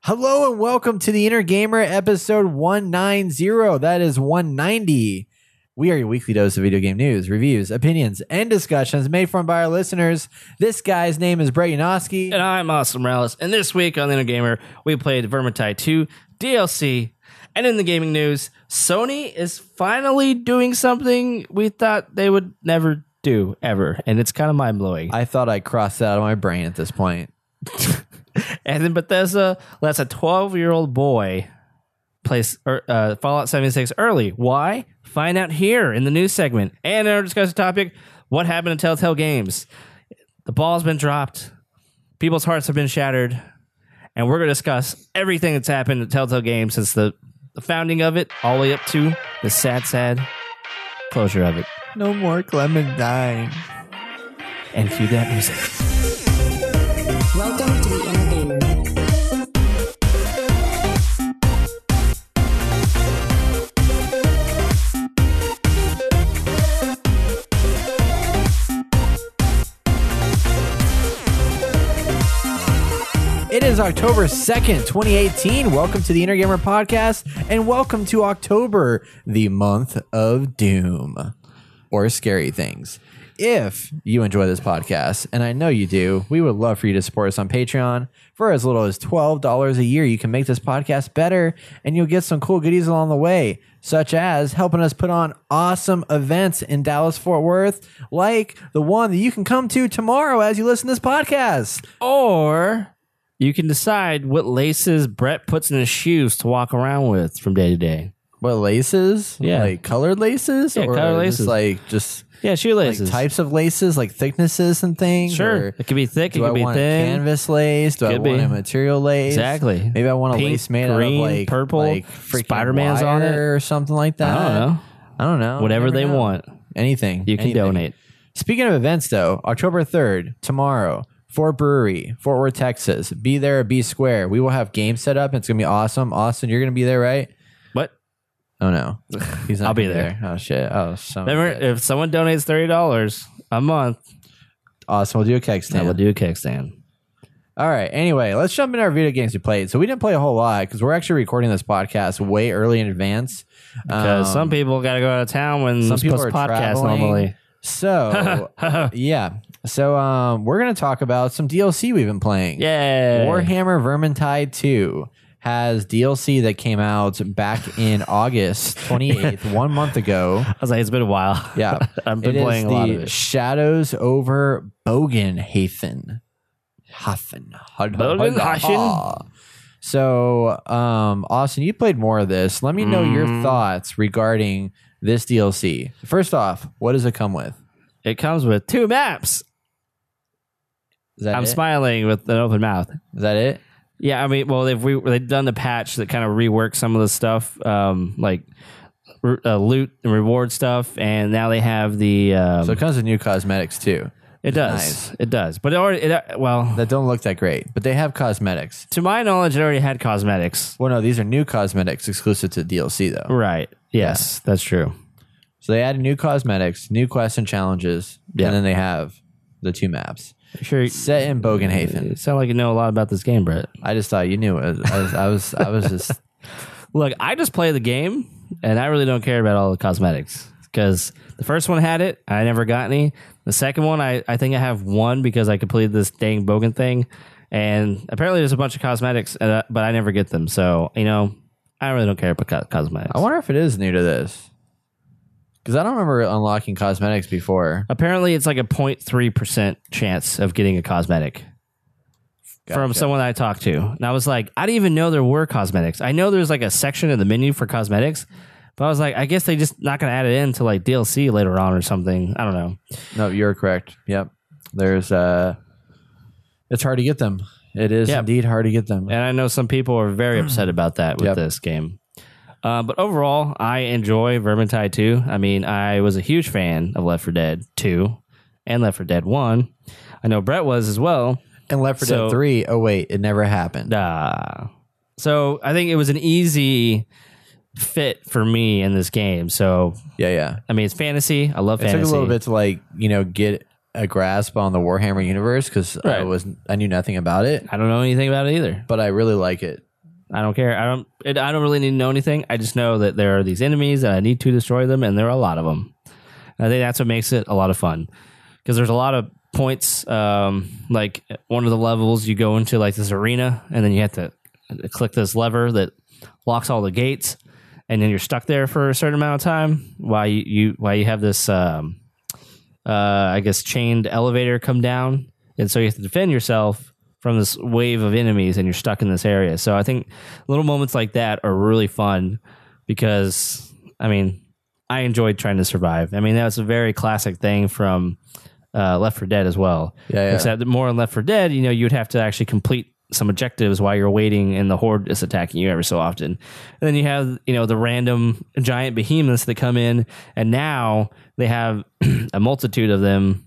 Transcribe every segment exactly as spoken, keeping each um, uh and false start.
Hello and welcome to the Inner Gamer episode one ninety. That is one ninety. We are your weekly dose of video game news, reviews, opinions, and discussions made from by our listeners. This guy's name is Brett Yanofsky. And I'm Austin Morales. And this week on the Inner Gamer, we played Vermintide two D L C. And in the gaming news, Sony is finally doing something we thought they would never do, ever. And it's kind of mind-blowing. I thought I crossed that out of my brain at this point. And then Bethesda lets a twelve-year-old boy play uh, Fallout seventy-six early. Why? Find out here in the news segment. And in our discussion topic, what happened to Telltale Games? The ball's been dropped. People's hearts have been shattered. And we're going to discuss everything that's happened to Telltale Games since the, the founding of it, all the way up to the sad, sad closure of it. No more Clementine. And cue that music. Welcome to the Inner Gamer. It is October second, twenty eighteen. Welcome to the Inner Gamer podcast, and welcome to October, the month of doom or scary things. If you enjoy this podcast, and I know you do, we would love for you to support us on Patreon. For as little as twelve dollars a year, you can make this podcast better, and you'll get some cool goodies along the way, such as helping us put on awesome events in Dallas-Fort Worth, like the one that you can come to tomorrow as you listen to this podcast. Or you can decide what laces Brett puts in his shoes to walk around with from day to day. What, laces? Yeah. Like colored laces? Yeah, or colored just laces. like just... Yeah, shoelaces. Like types of laces, like thicknesses and things. Sure. Or It could be thick, it do could I be want thin. a canvas lace? Do I Could want be. a material lace? Exactly. Maybe I want a Pink, lace made green, out of like purple, like freaking Spider-Man's wire on it. or something like that. I don't know. I don't know. Whatever You never they know. want. Anything. You can anything. donate. Speaking of events, though, October third, tomorrow, Fort Brewery, Fort Worth, Texas. Be there or be square. We will have games set up. It's gonna be awesome. Austin, you're gonna be there, right? What? Oh no, he's not. I'll be gonna there. Oh shit. Oh, so Remember, if someone donates thirty dollars a month, awesome. We'll do a keg I stand. will do a keg stand. All right. Anyway, let's jump into our video games we played. So we didn't play a whole lot because we're actually recording this podcast way early in advance. Because Um, some people got to go out of town when some this people post are podcast traveling. normally. So yeah. So um, we're gonna talk about some D L C we've been playing. Yeah. Warhammer Vermintide two has D L C that came out back in August twenty-eighth, one month ago. I was like, it's been a while. Yeah, I've been it playing is a lot the of it. Shadows over Bogenhafen. Hafen. Bogenhafen? So, um, Austin, you played more of this. Let me know your Mm. thoughts regarding this D L C. First off, what does it come with? It comes with two maps. Is that I'm it? smiling with an open mouth. Is that it? Yeah, I mean, well, they've re- they've done the patch that kind of reworked some of the stuff, um, like r- uh, loot and reward stuff, and now they have the. Um, So it comes with new cosmetics too. it does, nice. it does, but it already, it, uh, well, That don't look that great, but they have cosmetics. to my knowledge, it already had cosmetics. Well, no, these are new cosmetics exclusive to D L C though. Right? Yes, that's true. So they added new cosmetics, new quests and challenges, Yeah. and then they have the two maps. Sure. Set in Bogenhafen. You sound like you know a lot about this game, Brett. I just thought you knew it. I was, I was, I was just. Look, I just play the game, and I really don't care about all the cosmetics because the first one had it. I never got any. The second one, I, I think I have one because I completed this dang Bogan thing, and apparently there's a bunch of cosmetics, uh, but I never get them. So you know, I really don't care about co- cosmetics. I wonder if it is new to this. Because I don't remember unlocking cosmetics before. Apparently, it's like a zero point three percent chance of getting a cosmetic from Gotcha. someone that I talked to. And I was like, I didn't even know there were cosmetics. I know there's like a section in the menu for cosmetics, but I was like, I guess they just not going to add it in to like D L C later on or something. I don't know. No, you're correct. Yep. There's, uh, it's hard to get them. It is Yep. indeed hard to get them. And I know some people are very upset about that with Yep. this game. Uh, but overall, I enjoy Vermintide two. I mean, I was a huge fan of Left four Dead two and Left four Dead one. I know Brett was as well. And Left four So- Dead three, oh wait, it never happened. Uh, so I think it was an easy fit for me in this game. So, Yeah, yeah. I mean, it's fantasy. I love It fantasy. took a little bit to like, you know, get a grasp on the Warhammer universe because I Right. was I knew nothing about it, I don't know anything about it either. but I really like it. I don't care. I don't. It, I don't really need to know anything. I just know that there are these enemies and I need to destroy them, and there are a lot of them. I think that's what makes it a lot of fun because there's a lot of points. Um, like one of the levels, you go into like this arena, and then you have to click this lever that locks all the gates, and then you're stuck there for a certain amount of time while you, you while you have this, um, uh, I guess, chained elevator come down, and so you have to defend yourself from this wave of enemies, and you're stuck in this area. So I think little moments like that are really fun because, I mean, I enjoyed trying to survive. I mean, that's a very classic thing from uh, Left four Dead as well. Yeah, yeah. Except that more in Left four Dead, you know, you'd have to actually complete some objectives while you're waiting and the horde is attacking you every so often. And then you have, you know, the random giant behemoths that come in, and now they have a multitude of them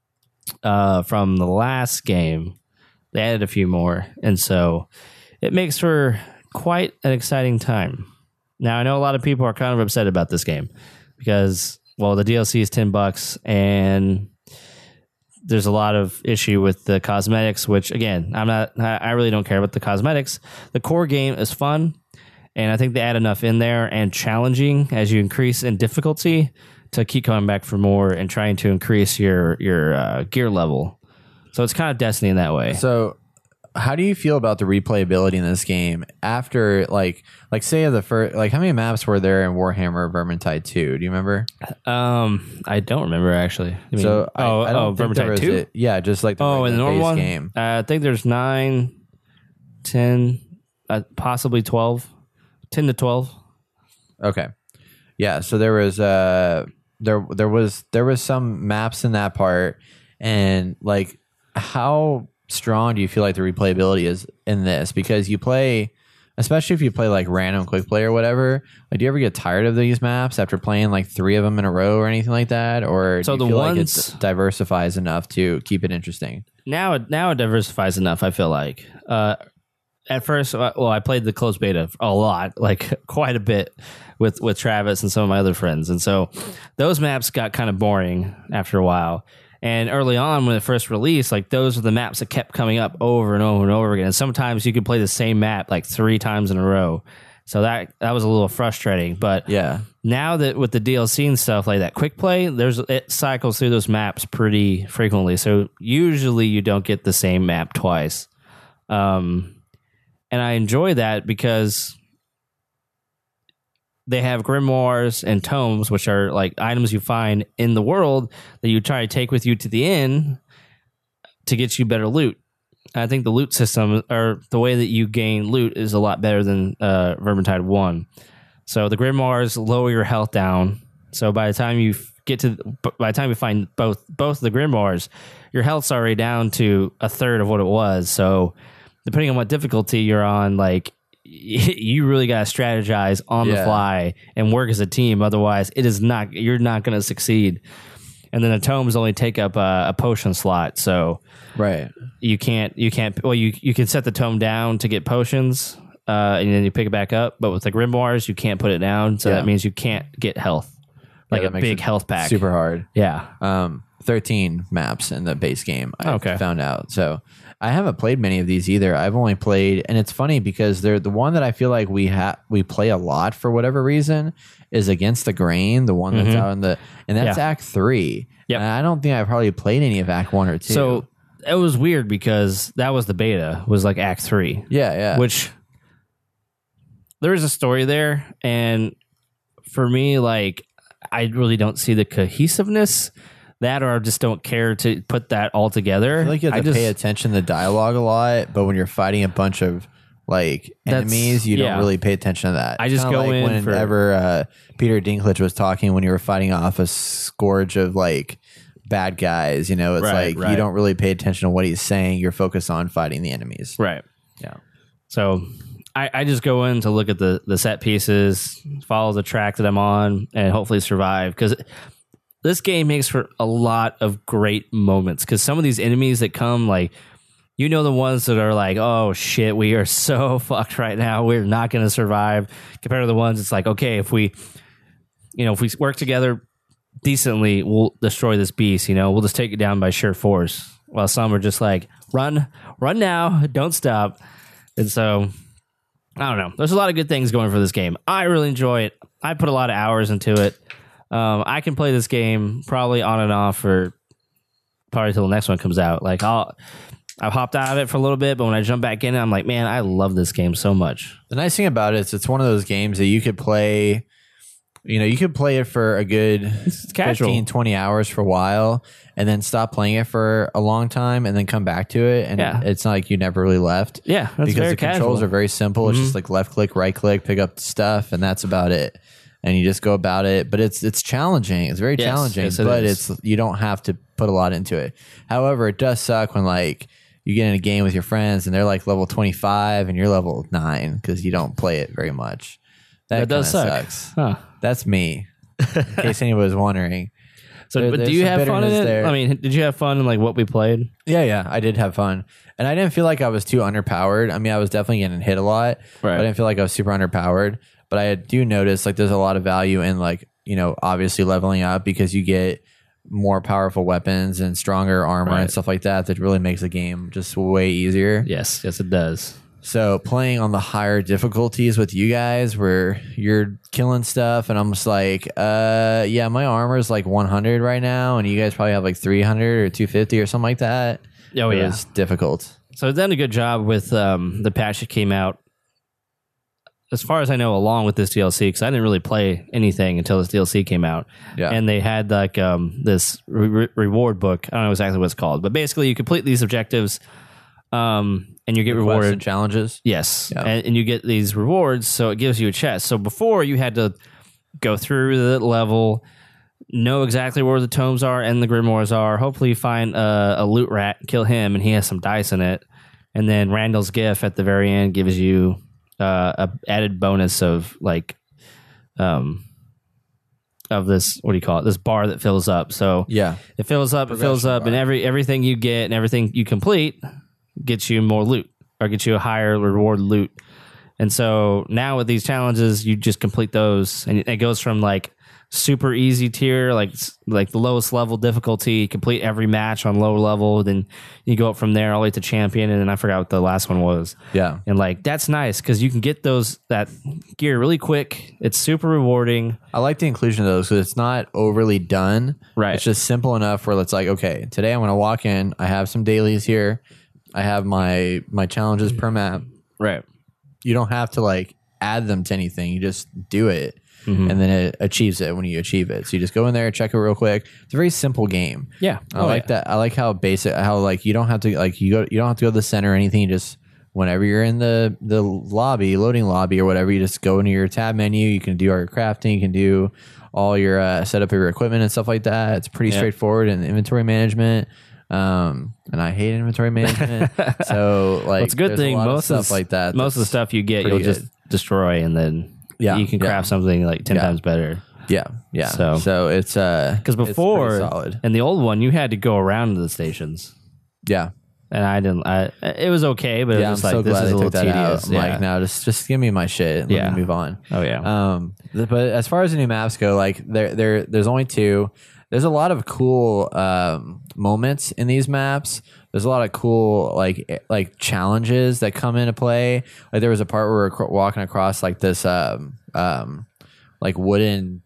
uh, from the last game. They added a few more, and so it makes for quite an exciting time. Now, I know a lot of people are kind of upset about this game because, well, the D L C is ten bucks, and there's a lot of issue with the cosmetics, which, again, I'm not, I really don't care about the cosmetics. The core game is fun, and I think they add enough in there and challenging as you increase in difficulty to keep coming back for more and trying to increase your, your uh, gear level. So it's kind of Destiny in that way. So how do you feel about the replayability in this game after, like, like say the first, like how many maps were there in Warhammer Vermintide two? Do you remember? Um, I don't remember actually. I mean, so I, oh, I don't oh, think there Vermintide was two. a- yeah, just like the, Oh, like in the the normal base one, game. Uh, I think there's nine, ten, uh, possibly twelve, ten to twelve. Okay, yeah. So there was uh there there was there was some maps in that part, and like how strong do you feel like the replayability is in this? Because you play, especially if you play like random quick play or whatever, like do you ever get tired of these maps after playing like three of them in a row or anything like that? Or So do you the feel like ones- it diversifies enough to keep it interesting? Now it now it diversifies enough. I feel like. Uh, at first, uh, well, I played the closed beta a lot, like quite a bit, with with Travis and some of my other friends, and so those maps got kind of boring after a while. And early on, when it first released, like those are the maps that kept coming up over and over and over again. And sometimes you could play the same map like three times in a row. So that that was a little frustrating. But Yeah. now that with the D L C and stuff like that, quick play, there's it cycles through those maps pretty frequently. So usually you don't get the same map twice. Um, and I enjoy that because they have grimoires and tomes, which are like items you find in the world that you try to take with you to the inn to get you better loot. I think the loot system, or the way that you gain loot, is a lot better than uh, Vermintide one. So the grimoires lower your health down. So by the time you get to, by the time you find both both the grimoires, your health's already down to a third of what it was. So depending on what difficulty you're on, like, you really got to strategize on Yeah. the fly and work as a team. Otherwise, it is not. You're not going to succeed. And then the tomes only take up a, a potion slot, so Right. you can't. You can't. Well, you you can set the tome down to get potions, uh, and then you pick it back up. But with the grimoires, you can't put it down, so Yeah. that means you can't get health, like Yeah, a that makes big it health pack. Super hard. Yeah. Um, thirteen maps in the base game. I Okay. found out. So I haven't played many of these either. I've only played, and it's funny because they're the one that I feel like we have we play a lot for whatever reason is Against the Grain, the one that's Mhm. out in the, and that's Yeah. Act Three. Yep. And I don't think I've probably played any of Act One or Two. So it was weird because that was the beta. Was like Act Three. yeah, yeah, Which there is a story there, and for me, like, I really don't see the cohesiveness that, or I just don't care to put that all together. I feel like you have I to just, pay attention to the dialogue a lot, but when you're fighting a bunch of like That's- enemies, you yeah. don't really pay attention to that. I It's just kinda go like in for- whenever uh, Peter Dinklage was talking when you were fighting off a scourge of like bad guys. You know, it's Right, like you right. don't really pay attention to what he's saying. You're focused on fighting the enemies. right. Yeah. So I, I just go in to look at the, the set pieces, follow the track that I'm on, and hopefully survive. Because this game makes for a lot of great moments. Because some of these enemies that come, like, you know, the ones that are like, oh shit, we are so fucked right now. We're not going to survive. Compared to the ones it's like, okay, if we, you know, if we work together decently, we'll destroy this beast. You know, we'll just take it down by sheer force. While some are just like, run, run now, don't stop. And so I don't know. There's a lot of good things going for this game. I really enjoy it. I put a lot of hours into it. Um, I can play this game probably on and off for probably till the next one comes out. Like I'll, I've hopped out of it for a little bit, but when I jump back in, I'm like, man, I love this game so much. The nice thing about it is it's one of those games that you could play. You know, you could play it for a good fifteen, twenty hours for a while and then stop playing it for a long time and then come back to it. And Yeah. it's not like you never really left. Yeah, that's because very the casual. controls are very simple. It's just like left click, right click, pick up stuff, and that's about it. And you just go about it. But it's it's challenging. It's very Yes, challenging, yes, it but is. it's you don't have to put a lot into it. However, it does suck when like you get in a game with your friends and they're like level twenty-five and you're level nine because you don't play it very much. That, That does kinda suck. sucks. Huh. That's me. In case anybody was wondering. So, There- but there's do you some have fun in bitterness it? there. I mean, did you have fun in like what we played? Yeah, yeah, I did have fun. And I didn't feel like I was too underpowered. I mean, I was definitely getting hit a lot, Right. but I didn't feel like I was super underpowered. But I do notice like there's a lot of value in like, you know, obviously leveling up because you get more powerful weapons and stronger armor Right. and stuff like that that really makes the game just way easier. Yes, yes, it does. So playing on the higher difficulties with you guys where you're killing stuff and I'm just like, uh, yeah, my armor is like one hundred right now and you guys probably have like three hundred or two fifty or something like that. Oh, It yeah. was difficult. So it's done a good job with um, the patch that came out. As far as I know, along with this D L C, because I didn't really play anything until this D L C came out. Yeah. And they had like um, this re- reward book. I don't know exactly what it's called, but basically you complete these objectives um, and you get Quests rewarded. and challenges. Yes. Yeah. And, and you get these rewards, so it gives you a chest. So before you had to go through the level, know exactly where the tomes are and the grimoires are. Hopefully you find a, a loot rat, kill him, and he has some dice in it. And then Randall's Gift at the very end gives you uh, a added bonus of like um of this, what do you call it? This bar that fills up. So Yeah. it fills up, it fills Progression up, and bar. every everything you get and everything you complete gets you more loot or gets you a higher reward loot. And so now with these challenges, you just complete those, and it goes from like super easy tier, like like the lowest level difficulty, complete every match on low level, then you go up from there all the way to champion, and then I forgot what the last one was. Yeah. And like that's nice because you can get those that gear really quick. It's super rewarding. I like the inclusion of those because it's not overly done. Right. It's just simple enough where it's like, okay, today I'm going to walk in. I have some dailies here. I have my my challenges per map. Right. You don't have to like add them to anything. You just do it. Mm-hmm. And then it achieves it when you achieve it. So you just go in there, check it real quick. It's a very simple game. Yeah. I Oh, like yeah. that. I like how basic, how like you don't have to like you go, you don't have to go to the center or anything. You just whenever you're in the the lobby, loading lobby or whatever, you just go into your tab menu. You can do all your crafting. You can do all your uh, setup of your equipment and stuff like that. It's pretty Yeah. straightforward and inventory management. Um, and I hate inventory management. so like, Well, it's a good there's thing. lot of Most stuff of the, like that. most of the that's- stuff you get, pretty you'll just good. destroy, and then Yeah, you can yeah. craft something like ten Yeah. times better. Yeah, yeah. So- So, it's uh Because it's before, pretty solid. in the old one, you had to go around to the stations, Yeah. and I didn't. I it was okay, but it Yeah, I'm was just so like this glad is they a little took that out. tedious. I'm Yeah. like, no, just just give me my shit. And Yeah. Let me move on. Oh yeah. Um, th- but as far as the new maps go, like there, there, there's only two. There's a lot of cool um, moments in these maps. There's a lot of cool like eh, like challenges that come into play. Like there was a part where we we're cro- walking across like this um, um, like wooden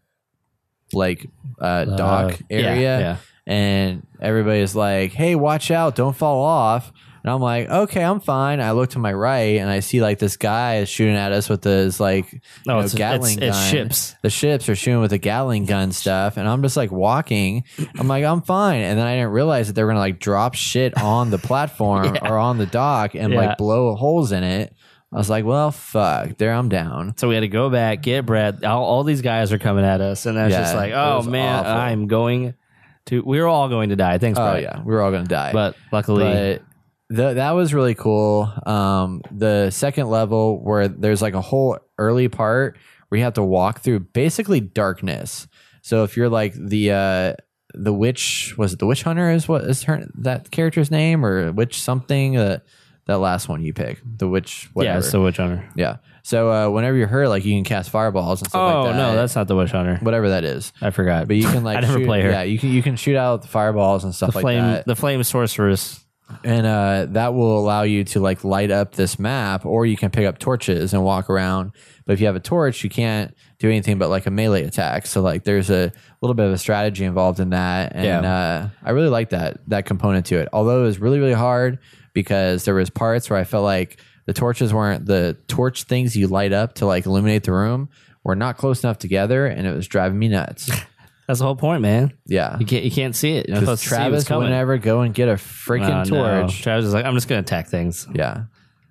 like uh, dock Uh, yeah, area, yeah. and everybody's like, "Hey, watch out! Don't fall off." And I'm like, okay, I'm fine. I look to my right and I see like this guy is shooting at us with his like you No, know, it's- Gatling it's- it's gun. ships. The ships are shooting with the Gatling gun stuff, and I'm just like walking. I'm like, I'm fine. And then I didn't realize that they were gonna like drop shit on the platform or on the dock and Yeah. like blow holes in it. I was like, well, fuck. There, I'm down. So we had to go back, get Brett. All, all these guys are coming at us, and I was Yeah, just like, it oh was man, awful. I'm going to. We were all going to die. Thanks, Oh Brett. yeah, we were all gonna die. But luckily, But the, that was really cool. Um, the second level where there's like a whole early part where you have to walk through basically darkness. So if you're like the uh, the witch, was it the witch hunter? Is what is her that character's name or witch something? Uh, that last one you pick, the witch whatever. yeah, it's the witch hunter. yeah. So uh, whenever you're hurt, like you can cast fireballs and stuff Oh like that. no, that's not the witch hunter. whatever that is. I forgot. But you can like I never shoot, play her. Yeah, you can you can shoot out the fireballs and stuff the like flame, that. the flame sorceress. And uh, that will allow you to like light up this map, or you can pick up torches and walk around. But if you have a torch, you can't do anything but like a melee attack. So like there's a little bit of a strategy involved in that. And Yeah. uh, I really like that that component to it. Although it was really, really hard because there was parts where I felt like the torches weren't the torch things you light up to like illuminate the room were not close enough together, and it was driving me nuts. That's the whole point, man. Yeah. You can't you can't see it. You're not Because supposed to see what's Travis coming. wouldn't ever go and get a freaking Oh, no. torch. Travis is like, I'm just going to attack things. Yeah.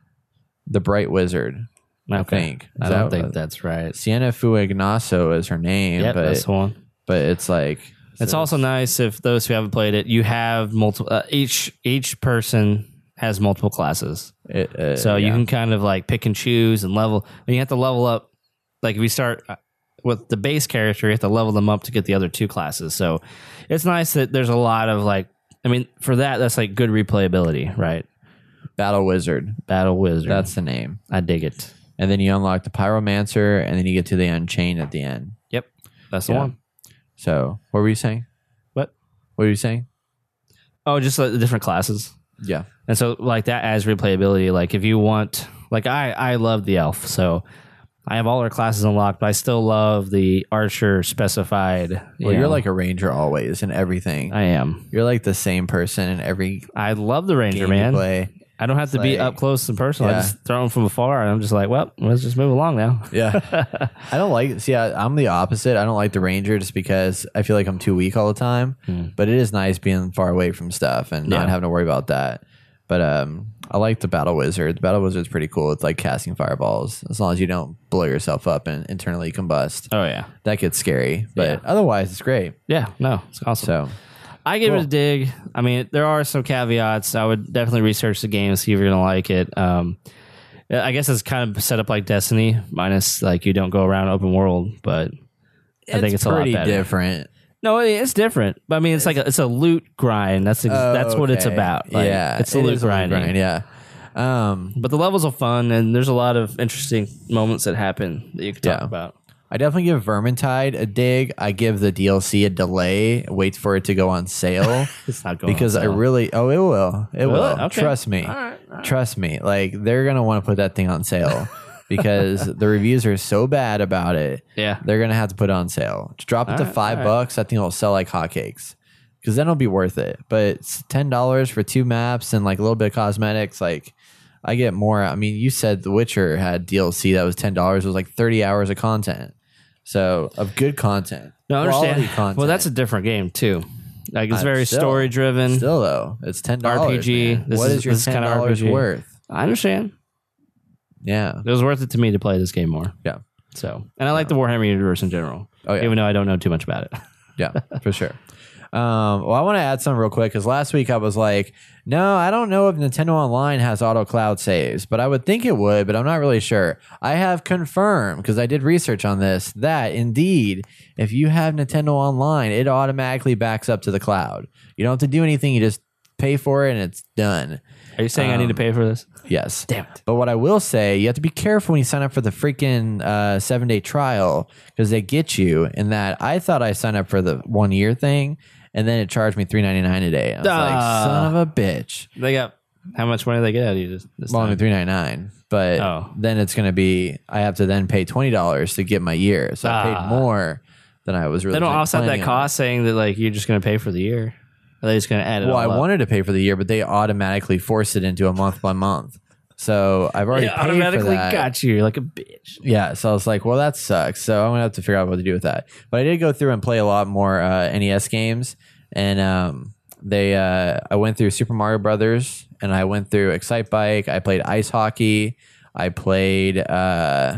The Bright Wizard. I Okay. think. Is I don't that think what- that's right. Sienna Fuegnaso is her name, Yeah, but that's the one. but it's like It's also nice if those who haven't played it, you have multiple. Uh, each each person has multiple classes, it, uh, so you yeah. can kind of like pick and choose and level. And you have to level up. Like if you start uh, with the base character, you have to level them up to get the other two classes. So it's nice that there's a lot of like. I mean, for that, that's like good replayability, right? Battle Wizard. Battle Wizard. That's the name. I dig it. And then you unlock the Pyromancer, and then you get to the Unchained at the end. Yep, that's the Yeah. one. So what were you saying? What? What were you saying? Oh, just like the different classes. Yeah. And so like that adds replayability. Like if you want, like I, I love the elf. So I have all our classes unlocked, but I still love the archer specified. you Well, you're know. like a ranger always in everything. I am. You're like the same person in every I love the ranger, game man. you play. I don't have to be like- up close and personal. Yeah. I just throw them from afar and I'm just like, well, let's just move along now. Yeah. I don't like, see, I, I'm the opposite. I don't like the ranger just because I feel like I'm too weak all the time. But it is nice being far away from stuff and not Yeah. having to worry about that. But um, I like the battle wizard. The battle wizard's pretty cool. It's like casting fireballs as long as you don't blow yourself up and internally combust. Oh yeah. That gets scary. But Yeah. otherwise, it's great. Yeah, no, it's awesome. So, I give Cool. it a dig. I mean, there are some caveats. I would definitely research the game, see if you're gonna like it. Um, I guess it's kind of set up like Destiny, minus like you don't go around open world, but I think it's a lot pretty better. different. No, it's different. But I mean, it's like a, it's a loot grind. That's ex- Oh, that's what it's okay. about. Like, yeah. it's a it loot is a grinding. grind, yeah. Um, But the levels are fun, and there's a lot of interesting moments that happen that you can talk Yeah. about. I definitely give Vermintide a dig. I give the D L C a delay. Wait for it to go on sale It's not going because on I sale. really. Oh, it will. It Will will. it? Okay. Trust me. All right, all right. Trust me. Like they're gonna want to put that thing on sale because the reviews are so bad about it. Yeah. They're gonna have to put it on sale. Just drop it All to right, five all right. bucks. I think it'll sell like hotcakes because then it'll be worth it. But it's ten dollars for two maps and like a little bit of cosmetics. Like I get more. I mean, you said The Witcher had D L C that was ten dollars. It was like thirty hours of content. So of good content. No, I Quality understand. content. Well, that's a different game too. Like it's Uh, very still- story driven. Still though, it's ten dollars. R P G. Man. This What is- is your this is ten kinda dollars R P G. worth? I understand. Yeah, It was worth it to me to play this game more. yeah, So, and I like the Warhammer universe in general. Oh, yeah. Even though I don't know too much about it. yeah, for sure. Um, well, I want to add something real quick because last week I was like, no, I don't know if Nintendo Online has auto cloud saves, but I would think it would, but I'm not really sure. I have confirmed because I did research on this that indeed, if you have Nintendo Online, it automatically backs up to the cloud. You don't have to do anything; you just pay for it and it's done. Are you saying I need to pay for this? Yes. Damn it. But what I will say, you have to be careful when you sign up for the freaking uh, seven day trial because they get you. In that, I thought I signed up for the one year thing, and then it charged me three ninety nine a day. I was Ah. like, son of a bitch. They got how much money they get out of you this, this Well, time? three ninety nine, but Oh. then it's going to be I have to then pay twenty dollars to get my year, so I Ah. paid more than I was really. They don't offset that planning on. cost, saying that like you're just going to pay for the year. Are they just going to add it Well, I all up? wanted to pay for the year, but they automatically forced it into a month by month. So I've already They paid for automatically that. got you. You're like a bitch. Yeah, so I was like, well, that sucks. So I'm gonna have to figure out what to do with that. But I did go through and play a lot more uh, N E S games, and um, they uh, I went through Super Mario Brothers, and I went through Excite Bike. I played ice hockey. I played uh,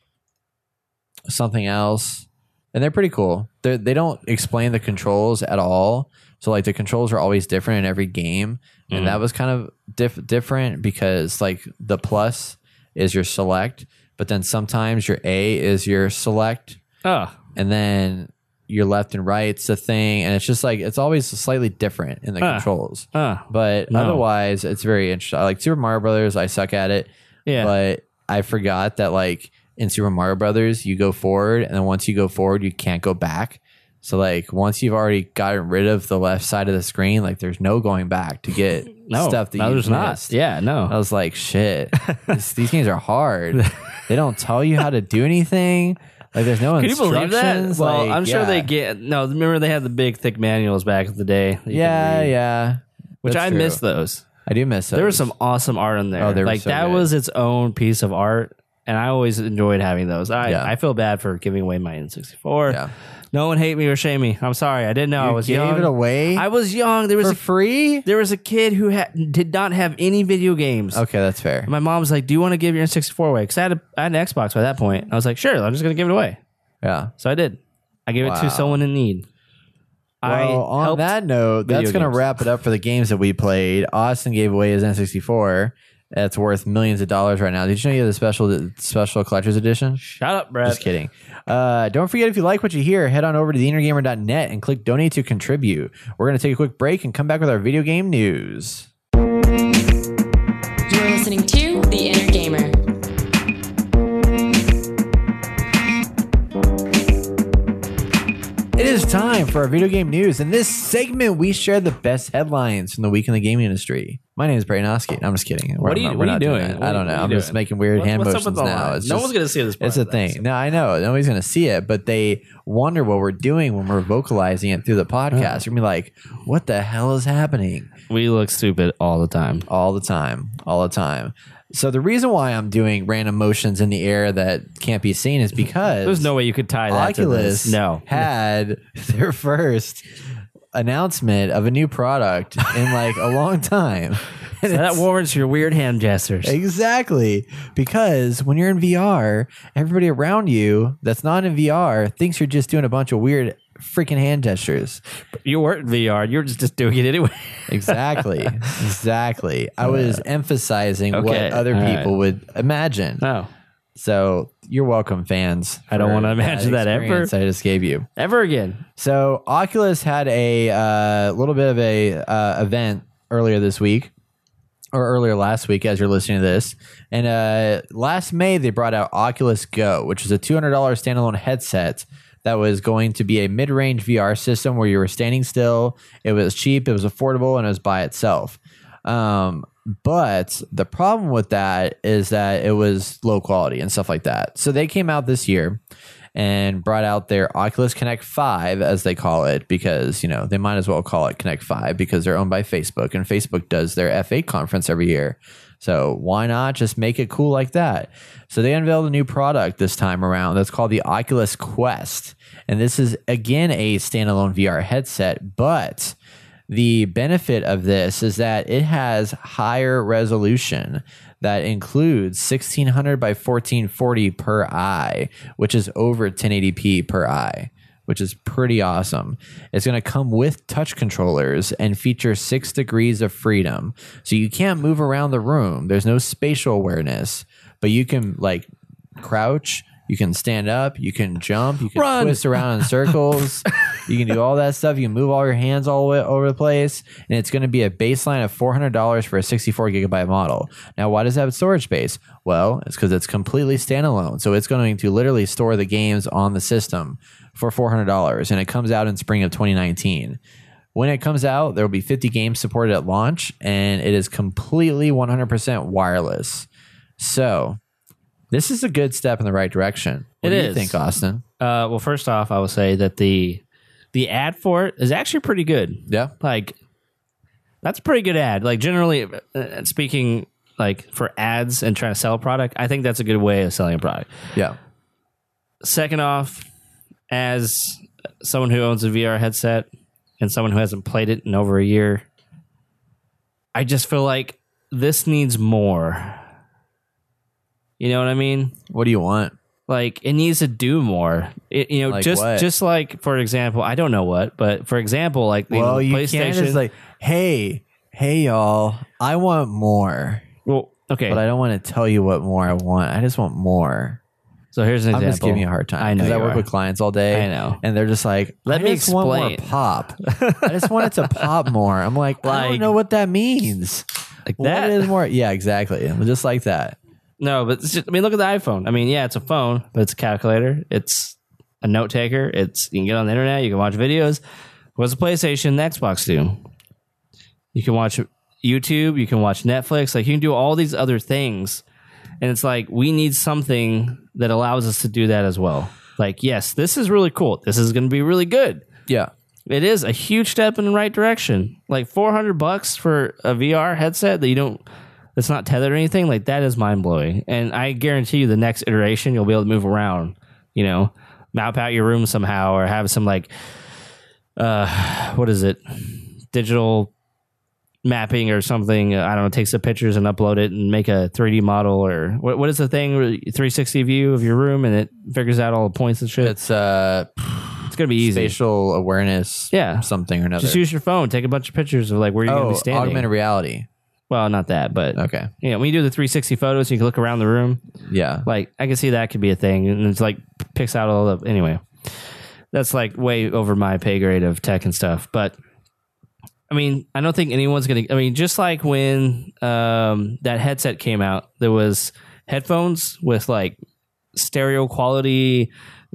something else, and they're pretty cool. They they don't explain the controls at all. So like the controls are always different in every game, and Mm. that was kind of diff- different because like the plus is your select, but then sometimes your A is your select, Oh, and then your left and right's a thing, and it's just like it's always slightly different in the Ah. controls. oh, But No. otherwise, it's very interesting. Like Super Mario Brothers, I suck at it, yeah. but I forgot that like in Super Mario Brothers, you go forward, and then once you go forward, you can't go back. So like once you've already gotten rid of the left side of the screen, like there's no going back to get No, stuff that no, you there's missed. not. Yeah, no. I was like, shit, this, these games are hard. They don't tell you how to do anything. Like there's no Can you instructions. believe that? Well, Like, I'm sure yeah. they get. No, remember they had the big thick manuals back in the day. that you could Yeah, read, yeah. Which That's I true. miss those. I do miss those. There was some awesome art in there. Oh, they were like so that good. was its own piece of art, and I always enjoyed having those. I Yeah. I feel bad for giving away my N sixty-four. Yeah. No one hate me or shame me. I'm sorry. I didn't know I You was gave young. it away I was young. There was for a, free. there was a kid who had, did not have any video games. Okay, that's fair. My mom was like, "Do you want to give your N sixty-four away?" Because I had a, I had an Xbox by that point. I was like, "Sure, I'm just gonna give it away." Yeah. So I did. I gave it Wow. to someone in need. I Well, on helped that note, video that's going to games. wrap it up for the games that we played. Austin gave away his N sixty-four. That's worth millions of dollars right now. Did you know you have the special special collector's edition? Shut up, Brad. Just kidding. Uh, don't forget, if you like what you hear, head on over to the inner gamer dot net and click donate to contribute. We're going to take a quick break and come back with our video game news. You're listening to The Inner Gamer. It is time for our video game news. In this segment, we share the best headlines from the week in the gaming industry. My name is Brayden Oski. I'm just kidding. What We're are you- not- what we're are you not doing? that. What I are- don't know. what are I'm you just doing? making weird What- hand what's up motions with the now. line? It's No just- one's gonna see this part It's a of that, thing. so- No, I know. Nobody's going to see it, but they wonder what we're doing when we're vocalizing it through the podcast. You're going to be like, what the hell is happening? We look stupid all the time. All the time. All the time. So the reason why I'm doing random motions in the air that can't be seen is because There's no way you could tie that Oculus to this. No. had their first announcement of a new product in like a long time. And So that it's- warrants your weird hand gestures. Exactly. Because when you're in V R, everybody around you that's not in V R thinks you're just doing a bunch of weird freaking hand gestures. You weren't in V R. You were just, just doing it anyway. Exactly. Exactly. I was emphasizing Okay. what other All people right. would imagine. No. So you're welcome, fans. I don't for wanna imagine that ever. experience I just gave you. Ever again. So Oculus had a uh, little bit of a uh, event earlier this week, or earlier last week, as you're listening to this. And uh, last May, they brought out Oculus Go, which is a two hundred dollars standalone headset that was going to be a mid-range V R system where you were standing still. It was cheap, it was affordable, and it was by itself. Um, but the problem with that is that it was low quality and stuff like that. So they came out this year and brought out their Oculus Connect five, as they call it, because, you know, they might as well call it Connect five because they're owned by Facebook, and Facebook does their F eight conference every year. So why not just make it cool like that? So they unveiled a new product this time around that's called the Oculus Quest. And this is, again, a standalone V R headset, but the benefit of this is that it has higher resolution that includes sixteen hundred by fourteen forty per eye, which is over ten eighty p per eye, which is pretty awesome. It's going to come with touch controllers and feature six degrees of freedom. So you can't move around the room. There's no spatial awareness, but you can like crouch, you can stand up, you can jump, you can Run. twist around in circles. You can do all that stuff. You can move all your hands all the way over the place. And it's going to be a baseline of four hundred dollars for a sixty-four gigabyte model. Now, why does it have storage space? Well, it's because it's completely standalone. So it's going to literally store the games on the system for four hundred dollars. And it comes out in spring of twenty nineteen. When it comes out, there will be fifty games supported at launch. And it is completely one hundred percent wireless. So this is a good step in the right direction. What It do you is. think, Austin? Uh, well, first off, I will say that the the ad for it is actually pretty good. Yeah. Like, that's a pretty good ad. Like, generally uh, speaking, like for ads and trying to sell a product, I think that's a good way of selling a product. Yeah. Second off, as someone who owns a V R headset and someone who hasn't played it in over a year, I just feel like this needs more. You know what I mean? What do you want? Like, it needs to do more. It, you know, Like just what? just like, for example, I don't know what, but for example, like you Well, know, you PlayStation. can't just like, hey, hey, y'all, I want more, well, okay. but I don't want to tell you what more I want. I just want more. so here's an I'm example. just giving you a hard time I know because I you work are. with clients all day. I know. and they're just like, Let I me just want more explain. pop. I just want it to pop more. I'm like, I Like- don't know what that means. Like What that. is more? Yeah, exactly. Just like that. No, but it's just, I mean, look at the iPhone. I mean, yeah, it's a phone, but it's a calculator. It's a note taker. It's you can get on the internet, you can watch videos. What's the PlayStation, the Xbox do? You can watch YouTube, you can watch Netflix, like you can do all these other things. And it's like we need something that allows us to do that as well. Like, yes, this is really cool. This is going to be really good. Yeah. It is a huge step in the right direction. Like four hundred bucks for a V R headset that you don't that's not tethered or anything, like that is mind-blowing. And I guarantee you the next iteration you'll be able to move around, you know, map out your room somehow or have some like uh what is it? Digital mapping or something. I don't know, take some pictures and upload it and make a three D model or what what is the thing? three sixty view of your room and it figures out all the points and shit. It's uh It's gonna be easy. Spatial awareness, Yeah. something or another. Just use your phone. Take a bunch of pictures of like where you're oh, gonna be standing. augmented reality. Well, not that, but Okay. you know, when you do the three sixty photos, you can look around the room. Yeah. Like I can see that could be a thing, and it's like picks out all the anyway. That's like way over my pay grade of tech and stuff. But I mean, I don't think anyone's gonna. I mean, just like when um, that headset came out, there was headphones with like stereo quality,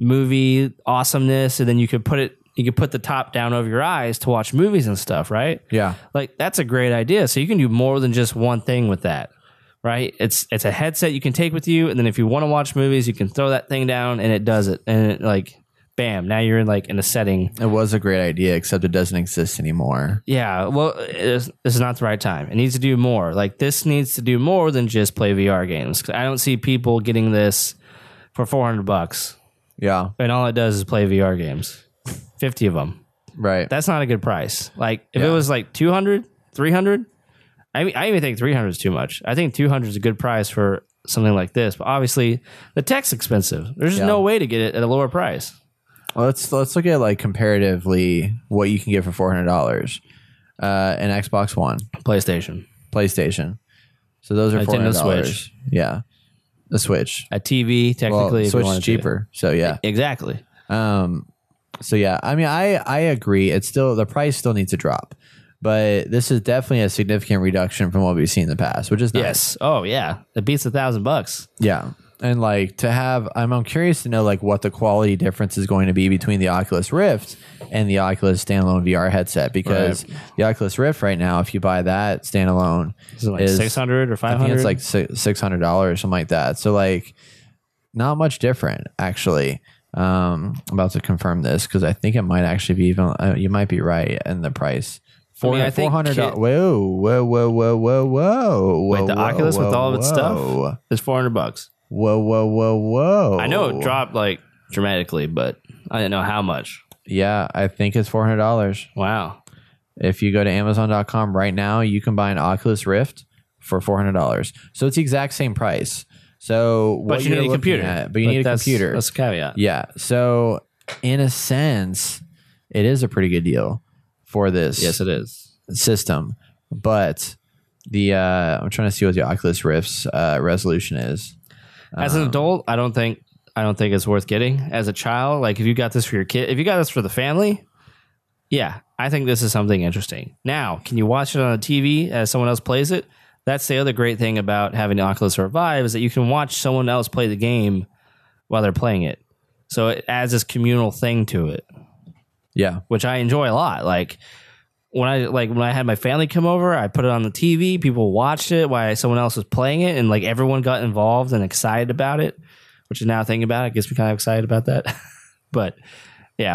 movie awesomeness, and then you could put it. You could put the top down over your eyes to watch movies and stuff, right? Yeah. Like that's a great idea. So you can do more than just one thing with that, right? It's it's a headset you can take with you, and then if you want to watch movies, you can throw that thing down and it does it, and it like, bam! Now you're in like in a setting. It was a great idea, except it doesn't exist anymore. Yeah, well, it's, this is not the right time. It needs to do more. Like this needs to do more than just play V R games. 'Cause I don't see people getting this for four hundred bucks, Yeah. and all it does is play V R games. fifty of them. Right. That's not a good price. Like if Yeah. it was like two hundred, three hundred, I mean, I even think three hundred is too much. I think two hundred is a good price for something like this. But obviously, the tech's expensive. There's just Yeah. no way to get it at a lower price. Well, let's let's look at like comparatively what you can get for four hundred dollars. Uh, an Xbox One, PlayStation, PlayStation. So those are Nintendo four hundred dollars. Switch. Yeah. The Switch. a T V, technically. Well, if you Switch wanted is to. cheaper. So yeah. Exactly. Um. So yeah, I mean, I I agree. It's still the price still needs to drop, but this is definitely a significant reduction from what we've seen in the past, which is nice. Yes. Oh yeah. It beats a thousand bucks. Yeah. And like to have, I'm, I'm curious to know like what the quality difference is going to be between the Oculus Rift and the Oculus standalone V R headset, because Right. the Oculus Rift right now, if you buy that standalone, Is it like is six hundred or I five think hundred? it's like six hundred dollars or something like that. So like not much different actually. Um, I'm about to confirm this because I think it might actually be even. Uh, you might be right in the price. I mean, I think four hundred dollars. kid- Whoa, whoa, whoa, whoa, whoa, whoa. Wait, the whoa, Oculus with whoa, all of its whoa. stuff is four hundred bucks. Whoa, whoa, whoa, whoa. I know it dropped like dramatically, but I didn't know how much. Yeah, I think it's four hundred dollars. Wow. If you go to amazon dot com right now, you can buy an Oculus Rift for four hundred dollars. So it's the exact same price. So what But you you're need a looking computer. at- but you need a that's, computer. That's a caveat. Yeah. So in a sense, it is a pretty good deal for this Yes, it is. system. But the uh, I'm trying to see what the Oculus Rift's uh, resolution is. As an adult, I don't think I don't think it's worth getting. As a child, like if you got this for your kid, if you got this for the family, yeah, I think this is something interesting. Now, can you watch it on a T V as someone else plays it? That's the other great thing about having the Oculus Revive is that you can watch someone else play the game while they're playing it. So it adds this communal thing to it, Yeah. which I enjoy a lot. Like when I like when I had my family come over, I put it on the T V. People watched it while someone else was playing it, and like everyone got involved and excited about it. Which is now thinking about it, gets me kind of excited about that. But yeah,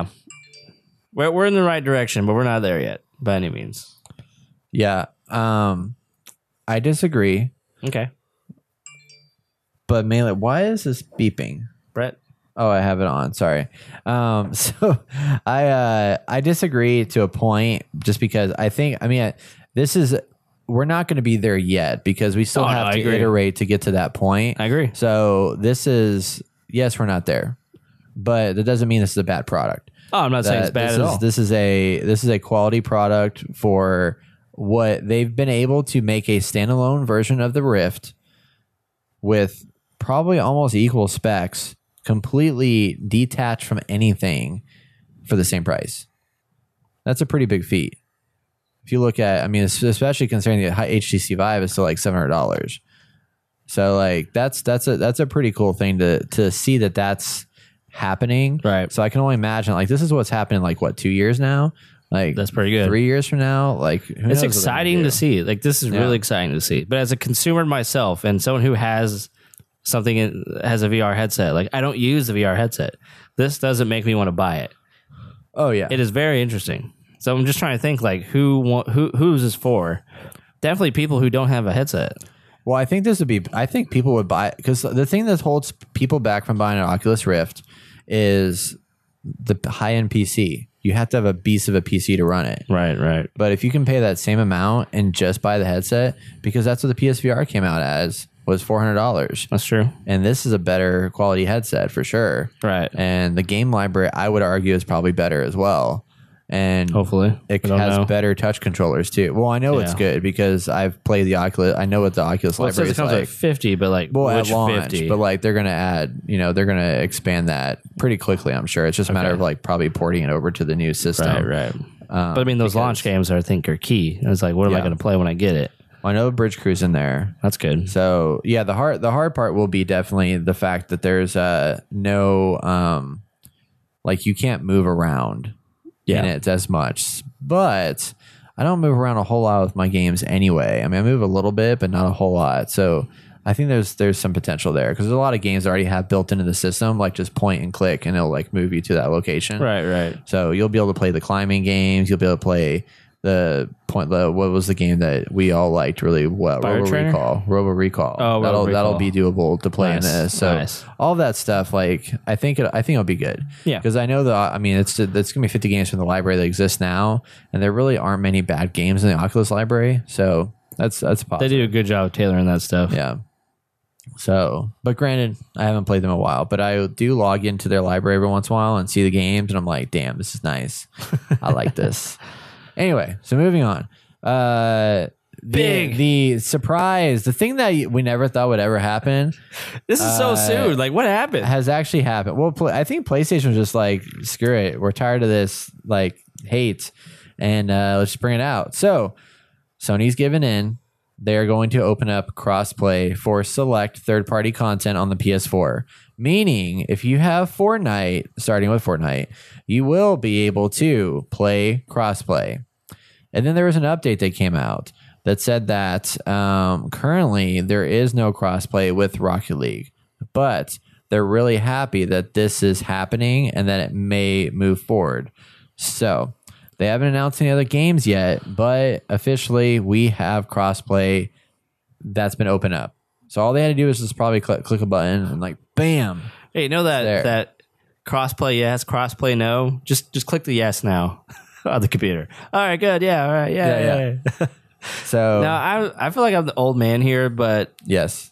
we're we're in the right direction, but we're not there yet by any means. Yeah. Um, I disagree. Okay, But mainly, why is this beeping? Brett. Oh, I have it on. Sorry. Um, so I uh, I disagree to a point, just because I think I mean I, this is we're not going to be there yet because we still Oh, no, have I to agree. iterate to get to that point. I agree. So this is yes, we're not there, but that doesn't mean this is a bad product. Oh, I'm not saying it's That bad this at is, all. This is a this is a quality product for what they've been able to make a standalone version of the Rift with probably almost equal specs, completely detached from anything for the same price. That's a pretty big feat. If you look at, I mean, especially considering the high H T C Vive is still like seven hundred dollars. So like that's that's a that's a pretty cool thing to to see that that's happening. Right. So I can only imagine, like, this is what's happening, like, what, two years now? Like, That's pretty good. Three years from now? Like, who knows what It's they're exciting gonna to do. see. Like, this is Yeah. really exciting to see. But as a consumer myself and someone who has something in, has a V R headset, like, I don't use the V R headset. This doesn't make me want to buy it. Oh, yeah. It is very interesting. So I'm just trying to think, like, who want, who who's this for? Definitely people who don't have a headset. Well, I think this would be, I think people would buy, because the thing that holds people back from buying an Oculus Rift is the high-end P C. You have to have a beast of a P C to run it. Right, right. But if you can pay that same amount and just buy the headset, because that's what the P S V R came out as, was four hundred dollars. That's true. And this is a better quality headset for sure. Right. And the game library, I would argue, is probably better as well. And Hopefully. it I don't has know. better touch controllers too. Well, I know it's Yeah. good because I've played the Oculus. I know what the Oculus Well, it library says it is comes like. with fifty, but like, Well, which at launch, fifty? but like they're gonna add, you know, they're gonna expand that pretty quickly. I'm sure it's just a matter Okay. of like probably porting it over to the new system. right, right. Um, but I mean, those because- launch games, I think, are key. It's like, what am I Yeah. going to play when I get it? I know Bridge Crew's in there. That's good. So yeah, the hard the hard part will be definitely the fact that there's uh no um like you can't move around Yeah. in it as much. But I don't move around a whole lot with my games anyway. I mean, I move a little bit, but not a whole lot. So I think there's there's some potential there because there's a lot of games that already have built into the system, like just point and click, and it'll like move you to that location. Right, right. So you'll be able to play the climbing games. You'll be able to play the point. The what was the game that we all liked really well? Fire Robo Trainer? Recall. Robo Recall. Oh, Robo that'll that'll Recall. be doable to play Nice, in this. So nice. all that stuff, like I think it, I think it'll be good. Yeah. Because I know that I mean it's it's gonna be fifty games from the library that exists now, and there really aren't many bad games in the Oculus library. So that's that's They positive. do a good job of tailoring that stuff. Yeah. So, but granted, I haven't played them in a while, but I do log into their library every once in a while and see the games, and I'm like, damn, this is nice. I like this. Anyway, so moving on. Uh, the, Big. the surprise, the thing that we never thought would ever happen This is so Uh, soon. Like, what happened? has actually happened. Well, pl- I think PlayStation was just like, screw it. We're tired of this like hate, and uh, let's just bring it out. So Sony's given in. They are going to open up crossplay for select third-party content on the P S four. Meaning, if you have Fortnite, starting with Fortnite, you will be able to play crossplay. And then there was an update that came out that said that um, currently there is no crossplay with Rocket League, but they're really happy that this is happening and that it may move forward. So they haven't announced any other games yet, but officially we have crossplay that's been opened up. So all they had to do is just probably click, click a button and like, bam. Hey, you know that There. that crossplay yes, crossplay no? Just just click the yes now on the computer. All right, good. Yeah, all right. Yeah, Yeah, yeah. yeah. So Now, I I feel like I'm the old man here, but yes.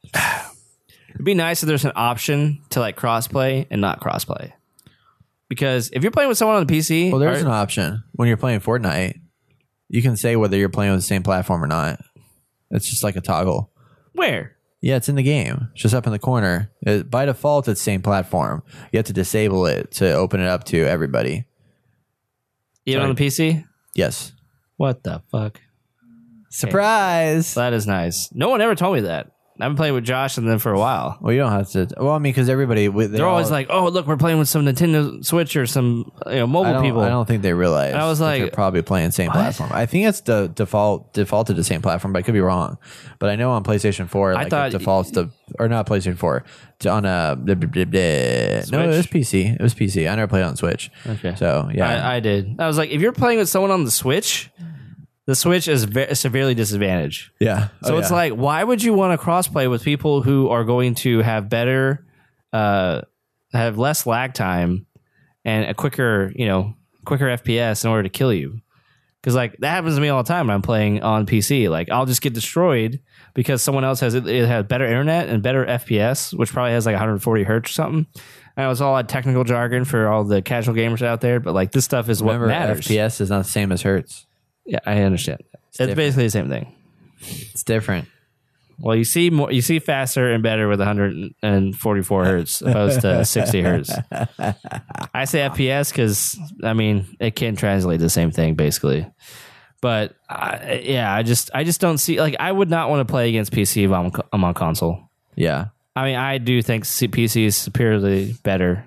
it'd be nice if there's an option to like crossplay and not crossplay. Because if you're playing with someone on the P C, Well, there's or- an option when you're playing Fortnite. You can say whether you're playing with the same platform or not. It's just like a toggle. where? Yeah, it's in the game. It's just up in the corner. It, by default, it's same platform. You have to disable it to open it up to everybody. Even Sorry. on the P C? Yes. What the fuck? Surprise. That is nice. No one ever told me that. I've been playing with Josh and them for a while. Well, you don't have to. Well, I mean, because everybody. They They're always all- like, "Oh, look, we're playing with some Nintendo Switch or some you know I mobile don't, people." I don't think they realize. And I was that like, they're probably playing same what? platform. I think it's the default defaulted to same platform, but I could be wrong. But I know on PlayStation four, like thought- it defaults to, or not PlayStation four, to, on a blah, blah, blah, blah. no, it was Switch? P C. It was P C. I never played on Switch. Okay. So yeah, I, I did. I was like, if you're playing with someone on the Switch, the Switch is ve- severely disadvantaged. yeah. So Oh, it's yeah. like, why would you want to crossplay with people who are going to have better, uh, have less lag time and a quicker, you know, quicker F P S in order to kill you? Because like that happens to me all the time when I'm playing on P C. Like I'll just get destroyed because someone else has it, it has better internet and better F P S, which probably has like one hundred forty hertz or something. And it was all that technical jargon for all the casual gamers out there, but like this stuff is remember what matters. F P S is not the same as hertz. Yeah, I understand. It's, different. basically the same thing. It's different. Well, you see more, you see faster and better with one hundred forty-four hertz opposed to sixty hertz. I say F P S because I mean it can translate the same thing basically. But I, yeah, I just I just don't see like I would not want to play against P C if I'm, I'm on console. Yeah. I mean, I do think C- P C is superiorly better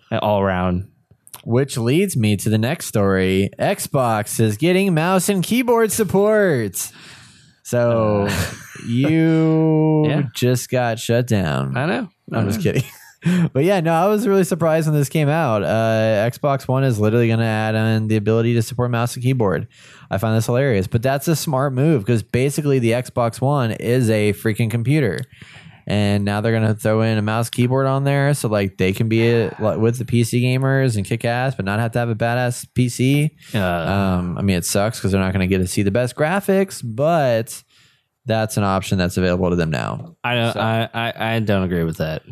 all around. Which leads me to the next story. Xbox is getting mouse and keyboard support. So Uh, you yeah. just got shut down. I know. I'm just kidding. But yeah, no, I was really surprised when this came out. Uh, Xbox One is literally going to add on the ability to support mouse and keyboard. I find this hilarious, but that's a smart move because basically the Xbox One is a freaking computer. And now they're going to throw in a mouse keyboard on there so like they can be a, like, with the P C gamers and kick ass, but not have to have a badass P C. Uh, Um, I mean, it sucks because they're not going to get to see the best graphics, but that's an option that's available to them now. I, don't- so- I I I don't agree with that.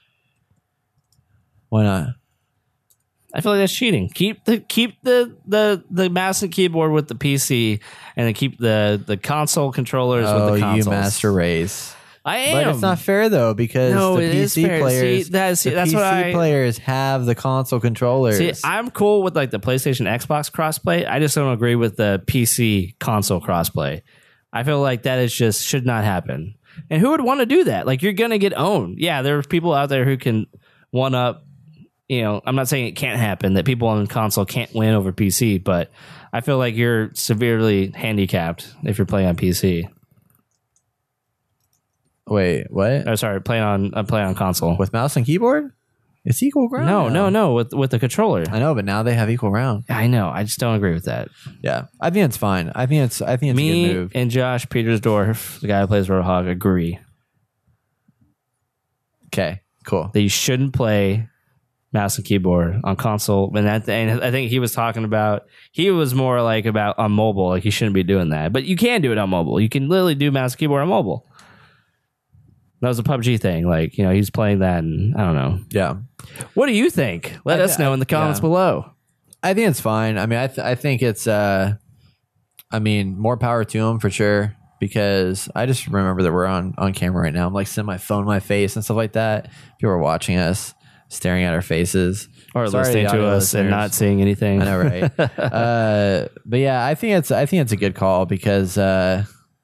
Why not? I feel like that's cheating. Keep the keep the the the mouse and keyboard with the P C, and then keep the the console controllers Oh, with the consoles. you master race. I am. But it's not fair though because No, the it P is C fair. players, See, that's- the that's P C what I- players have the console controllers. See, I'm cool with like the PlayStation Xbox crossplay. I just don't agree with the P C console crossplay. I feel like that is just should not happen. And who would want to do that? Like you're gonna get owned. Yeah, there's people out there who can one up. You know, I'm not saying it can't happen that people on console can't win over P C, but I feel like you're severely handicapped if you're playing on P C. Wait, what? Oh, sorry, playing on uh, playing on console. With mouse and keyboard? It's equal ground. No, now. no, no, with with the controller. I know, but now they have equal ground. I know. I just don't agree with that. Yeah, I think it's fine. I think it's I think it's a good Me move. and Josh Petersdorf, the guy who plays Roadhog, agree Okay, cool. that you shouldn't play mouse and keyboard on console. And, that, and I think he was talking about, he was more like about on mobile, like you shouldn't be doing that. But you can do it on mobile. You can literally do mouse and keyboard on mobile. That was a P U B G thing. Like, you know, he's playing that and I don't know. Yeah, What do you think? Let I us th- know in the comments yeah. below. I think it's fine. I mean, I th- I think it's uh, I mean, more power to them for sure. Because I just remember that we're on on camera right now. I'm like sitting my phone in my face and stuff like that. People are watching us, staring at our faces, Or Sorry, listening the to audio us and listeners. not seeing anything. I know, right? uh, but yeah, I think it's I think it's a good call because uh,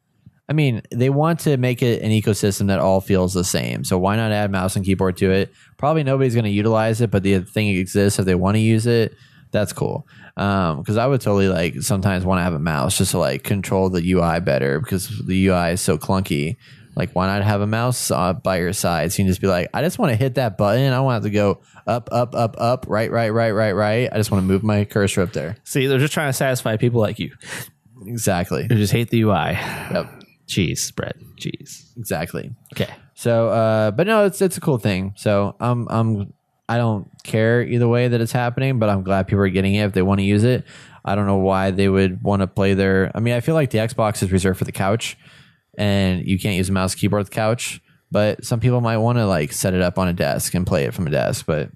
I mean they want to make it an ecosystem that all feels the same. So why not add mouse and keyboard to it? Probably nobody's going to utilize it, but the thing exists if they want to use it. That's cool. Um, because I would totally like sometimes want to have a mouse just to like control the U I better because the U I is so clunky. Like, why not have a mouse uh, by your side? So you can just be like, I just want to hit that button. I don't want to have to go up, up, up, up, right, right, right, right, right. I just want to move my cursor up there. See, they're just trying to satisfy people like you Exactly. who just hate the U I. Yep. Cheese spread. Cheese. Exactly. Okay. So, uh, but no, it's it's a cool thing. So I'm I'm I don't care either way that it's happening, but I'm glad people are getting it if they want to use it. I don't know why they would want to play their. I mean, I feel like the Xbox is reserved for the couch, and you can't use a mouse keyboard with the couch. But some people might want to like set it up on a desk and play it from a desk. But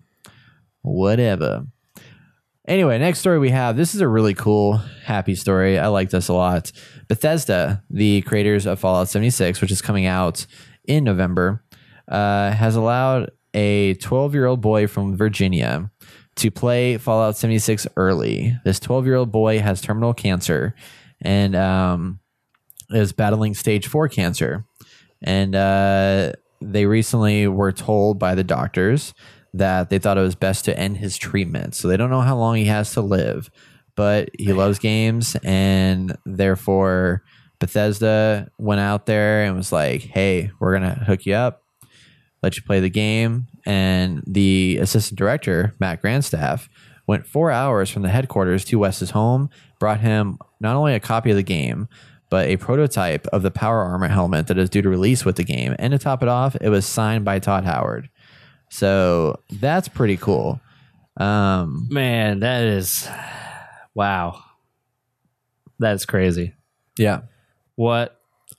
whatever. Anyway, next story we have. This is a really cool, happy story. I like this a lot. Bethesda, the creators of Fallout seventy-six, which is coming out in November, uh, has allowed a twelve-year-old boy from Virginia to play Fallout seventy-six early. This twelve-year-old boy has terminal cancer and um, is battling stage four cancer. And uh, they recently were told by the doctors that they thought it was best to end his treatment. So they don't know how long he has to live, but he loves games, and therefore Bethesda went out there and was like, hey, we're going to hook you up, let you play the game. And the assistant director, Matt Grandstaff, went four hours from the headquarters to Wes's home, brought him not only a copy of the game, but a prototype of the power armor helmet that is due to release with the game. And to top it off, it was signed by Todd Howard. So that's pretty cool. Um, Man, that is wow. That's crazy. yeah. What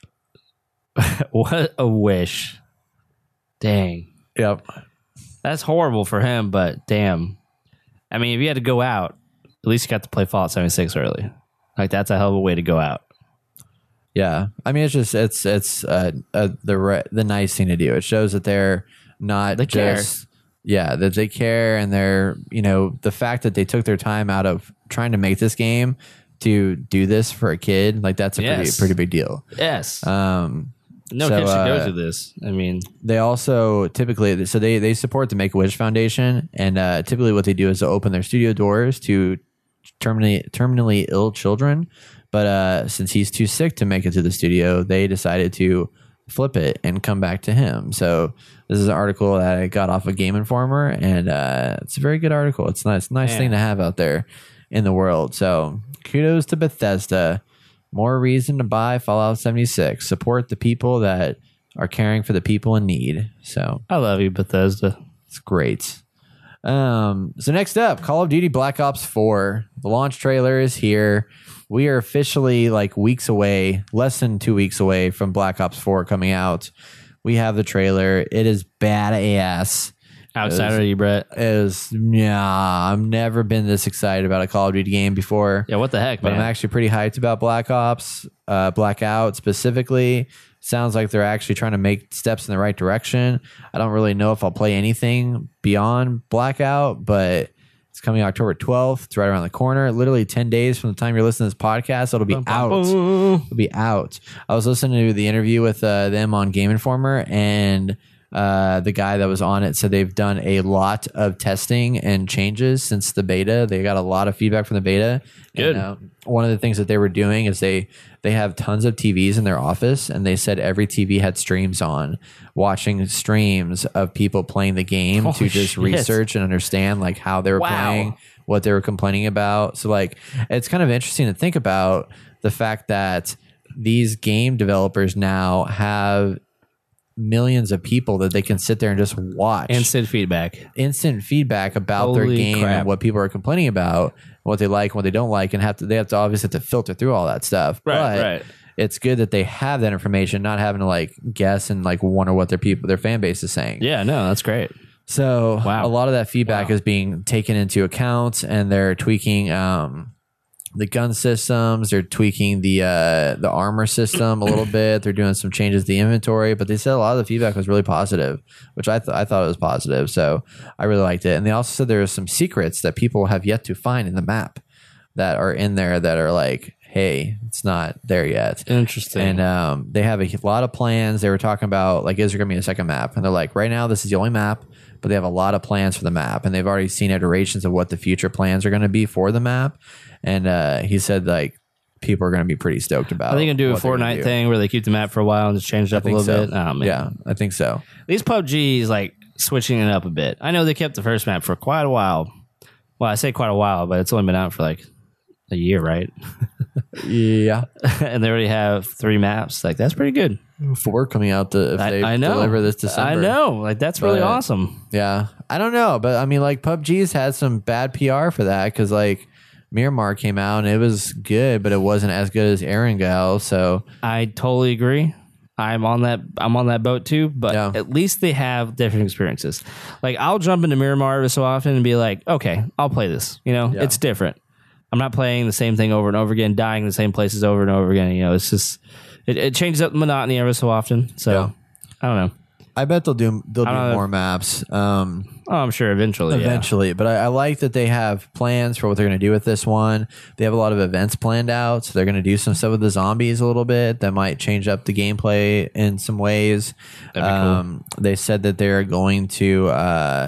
what a wish. Dang. Yep. That's horrible for him, but damn. I mean, if you had to go out, at least you got to play Fallout seventy-six early. Like, that's a hell of a way to go out. Yeah. I mean, it's just, it's, it's, uh, uh the, re- the nice thing to do. It shows that they're not They care. just, yeah, that they care. And they're, you know, the fact that they took their time out of trying to make this game to do this for a kid, like that's a Yes. pretty, pretty big deal. Yes. Um, No So, kid should go uh, through this. I mean, They also typically, so they, they support the Make-A-Wish Foundation, and uh, typically what they do is they'll open their studio doors to terminally terminally ill children. But uh, since he's too sick to make it to the studio, they decided to flip it and come back to him. So this is an article that I got off of Game Informer, and uh, it's a very good article. It's nice, nice Man. thing to have out there in the world. So kudos to Bethesda. More reason to buy Fallout seventy-six. Support the people that are caring for the people in need. So I love you, Bethesda. it's great. Um, so next up, Call of Duty Black Ops four. The launch trailer is here. We are officially like weeks away, less than two weeks away from Black Ops four coming out. We have the trailer. It is badass. Outsider, you, Brett. It is, yeah, I've never been this excited about a Call of Duty game before. Yeah, what the heck, But man? I'm actually pretty hyped about Black Ops, uh, Blackout specifically. Sounds like they're actually trying to make steps in the right direction. I don't really know if I'll play anything beyond Blackout, but it's coming October twelfth. It's right around the corner. Literally ten days from the time you're listening to this podcast, it'll be Bum, bum, out. bum. It'll be out. I was listening to the interview with uh, them on Game Informer, and uh, the guy that was on it said they've done a lot of testing and changes since the beta. They got a lot of feedback from the beta. Good. And, uh, one of the things that they were doing is they they have tons of T Vs in their office, and they said every T V had streams on, watching streams of people playing the game Holy to just shit. research and understand like how they were Wow. playing, what they were complaining about. So like it's kind of interesting to think about the fact that these game developers now have millions of people that they can sit there and just watch Instant feedback. instant feedback about their Holy game crap. and what people are complaining about, what they like, what they don't like, and have to they have to obviously have to filter through all that stuff. Right, but right. it's good that they have that information, not having to like guess and like wonder what their people their fan base is saying. Yeah, no, that's great. So Wow. a lot of that feedback Wow. is being taken into account, and they're tweaking um, the gun systems. They're tweaking the uh, the armor system a little bit. They're doing some changes to the inventory, but they said a lot of the feedback was really positive, which I th- I thought it was positive. So I really liked it. And they also said there are some secrets that people have yet to find in the map that are in there that are like, hey, it's not there yet. Interesting. And um, they have a lot of plans. They were talking about, like, is there going to be a second map? And they're like, right now, this is the only map, but they have a lot of plans for the map. And they've already seen iterations of what the future plans are going to be for the map. And uh, he said, like, people are going to be pretty stoked about Are they going to do a what they're gonna Fortnite do. thing where they keep the map for a while and just change it I up a think little so. bit? Oh, man. Yeah, I think so. These P U B G is like switching it up a bit. I know they kept the first map for quite a while. Well, I say quite a while, but it's only been out for like a year, right? Yeah. And they already have three maps. Like, that's pretty good. Four coming out to, if I, they I know. deliver this December. I know. Like, that's really But- awesome. Yeah, I don't know, but I mean, like, P U B G's had some bad P R for that because, like, Miramar came out and it was good, but it wasn't as good as Erangel. So I totally agree. I'm on that. I'm on that boat too. But Yeah. at least they have different experiences. Like, I'll jump into Miramar every so often and be like, okay, I'll play this. You know, Yeah. it's different. I'm not playing the same thing over and over again, dying in the same places over and over again. You know, it's just it, it changes up the monotony every so often. So Yeah. I don't know. I bet they'll do they'll I do don't know. more maps um, Oh, I'm sure eventually. yeah. eventually. But I, I like that they have plans for what they're going to do with this one. They have a lot of events planned out, so they're going to do some stuff with the zombies a little bit that might change up the gameplay in some ways. That'd be cool. Um, they said that they're going to uh,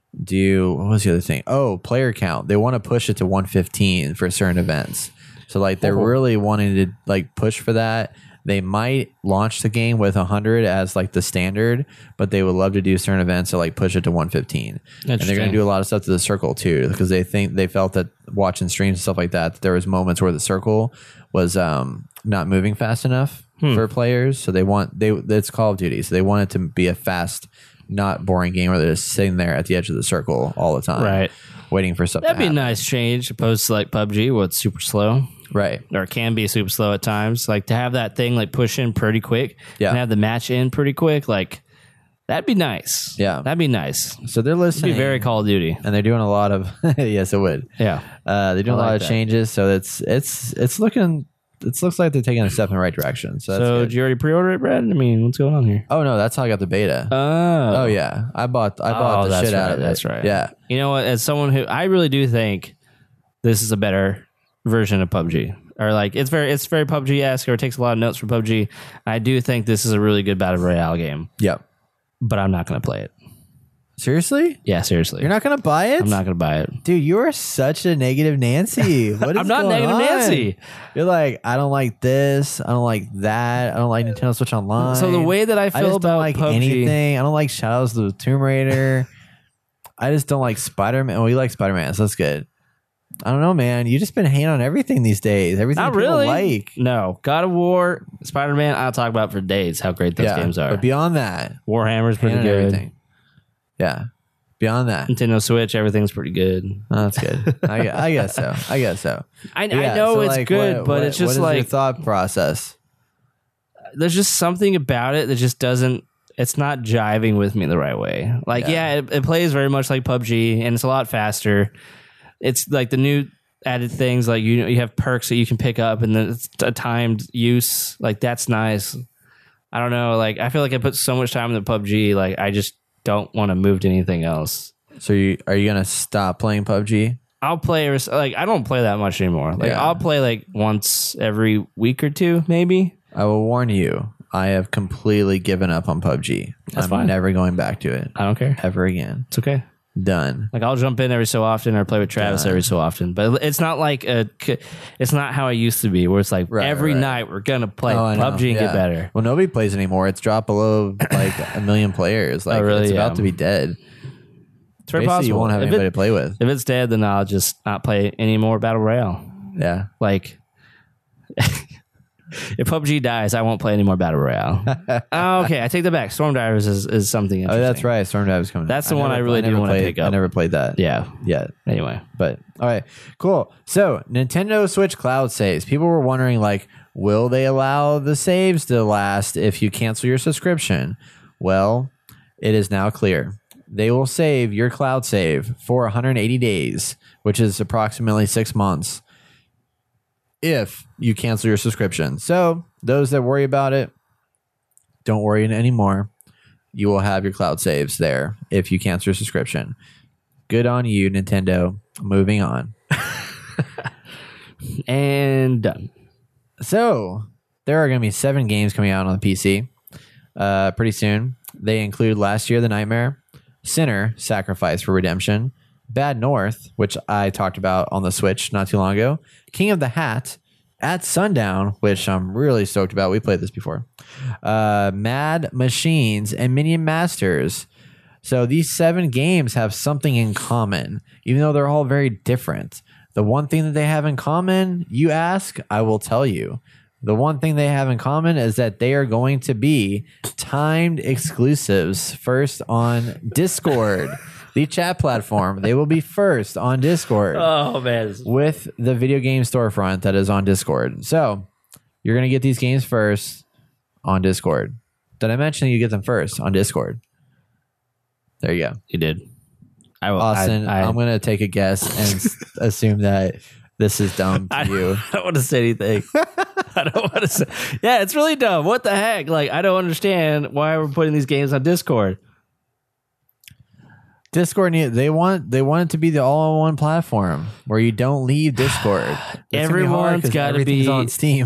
do what was the other thing? Oh, player count. They want to push it to one fifteen for certain events. So like they're Oh. really wanting to like push for that. They might launch the game with one hundred as like the standard, but they would love to do certain events to like push it to one fifteen. And they're going to Interesting. do a lot of stuff to the circle too, because they think they felt that watching streams and stuff like that, that there was moments where the circle was um, not moving fast enough Hmm. for players. So they want they it's Call of Duty, so they want it to be a fast, not boring game where they're just sitting there at the edge of the circle all the time, Right. waiting for stuff. That'd to be a happen. nice change opposed to like P U B G, where it's super slow. right? Or can be super slow at times. Like to have that thing like push in pretty quick Yeah. and have the match in pretty quick. Like that'd be nice. Yeah. That'd be nice. So they're It'd listening, be very Call of Duty. and they're doing a lot of yes, it would. Yeah. Uh, they're doing I a lot like of that. changes, so it's it's it's looking it looks like they're taking a step in the right direction. So, that's So good. did you already pre-order it, Brad? I mean, what's going on here? Oh no, that's how I got the beta. Oh. oh yeah, I bought I bought Oh, the that's shit out right, of it. that's right. Yeah, You know what? As someone who I really do think this is a better version of P U B G. or like it's very it's very P U B G-esque, or it takes a lot of notes from P U B G. I do think this is a really good battle royale game, Yep. but I'm not going to play it. Seriously? Yeah, seriously. You're not going to buy it? I'm not going to buy it. Dude, you are such a negative Nancy. What is I'm not going negative on? Nancy. You're like, I don't like this. I don't like that. I don't like Nintendo Switch Online. So the way that I feel I just about don't like P U B G, anything. I don't like Shadows of the Tomb Raider. I just don't like Spider-Man. Well, you like Spider-Man, so that's good. I don't know, man. You just been hating on everything these days. Everything not people really. like. No, God of War, Spider-Man. I'll talk about for days how great those Yeah, games are. but beyond that, Warhammer's pretty hating on good. everything. Yeah. Beyond that, Nintendo Switch, everything's pretty good. oh, that's good. I, I guess so. I guess so. I, Yeah, I know so, it's like, good, what- but what- it's just what is your like thought process. there's just something about it that just doesn't. It's not jiving with me the right way. Like, Yeah. yeah, it, it plays very much like P U B G, and it's a lot faster. It's like the new added things, like you you have perks that you can pick up, and then it's a timed use. Like that's nice. I don't know. Like I feel like I put so much time in the P U B G. Like I just don't want to move to anything else. So, you, are you gonna stop playing P U B G? I'll play like I don't play that much anymore. Like Yeah. I'll play like once every week or two, maybe. I will warn you. I have completely given up on P U B G. That's I'm fine. never going back to it I don't care. ever again. It's okay. Done. Like I'll jump in every so often or play with Travis Yeah. every so often, but it's not like a. It's not how I used to be, where it's like Right, every right. night we're gonna play Oh, I P U know. B G and Yeah. get better. Well, nobody plays anymore. It's dropped below like a million players. Like Oh, really? it's about Yeah. to be dead. It's very Basically, possible. you won't have if, anybody it, to play with. if it's dead, then I'll just not play any more Battle Royale. Yeah. Like, if P U B G dies, I won't play any more Battle Royale. Oh, okay, I take that back. Storm Divers is, is something Oh, interesting. that's right. Storm Dive's coming. That's the one I never- really do never wanna played- pick up. I never played that. Yeah. Yet. Anyway, But all right, cool. So Nintendo Switch Cloud saves. People were wondering, like, will they allow the saves to last if you cancel your subscription? Well, it is now clear. They will save your cloud save for one hundred eighty days, which is approximately six months, if you cancel your subscription. So those that worry about it, don't worry anymore. You will have your cloud saves there if you cancel your subscription. Good on you, Nintendo. Moving on. and done. So there are going to be seven games coming out on the P C uh, pretty soon. They include Last Year the Nightmare, Sinner, Sacrifice for Redemption, Bad North, which I talked about on the Switch not too long ago, King of the Hat, At Sundown, which I'm really stoked about. We played this before. Uh, Mad Machines, and Minion Masters. So these seven games have something in common, even though they're all very different. The one thing that they have in common, you ask, I will tell you. The one thing they have in common is that they are going to be timed exclusives first on Discord, the chat platform. They will be first on Discord Oh man, with the video game storefront that is on Discord. So you're going to get these games first on Discord. Did I mention you get them first on Discord? There you go. you did. I will. Austin, I, I, I'm going to take a guess and s- assume that this is dumb to I, you. I don't want to say anything. I don't want to say. Yeah, it's really dumb. What the heck? Like, I don't understand why we're putting these games on Discord. Discord, need- they want they want it to be the all-in-one platform where you don't leave Discord. It's gonna be hard Everyone's 'cause gotta everything's be- on Steam.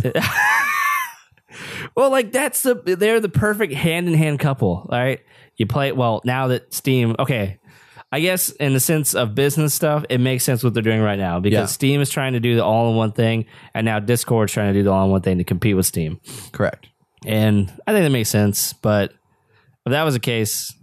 Well, like that's the they're the perfect hand in hand couple. All right, you play well now that Steam. Okay, I guess in the sense of business stuff, it makes sense what they're doing right now because Yeah. Steam is trying to do the all in one thing, and now Discord's trying to do the all in one thing to compete with Steam. Correct. And I think that makes sense. But if that was the case,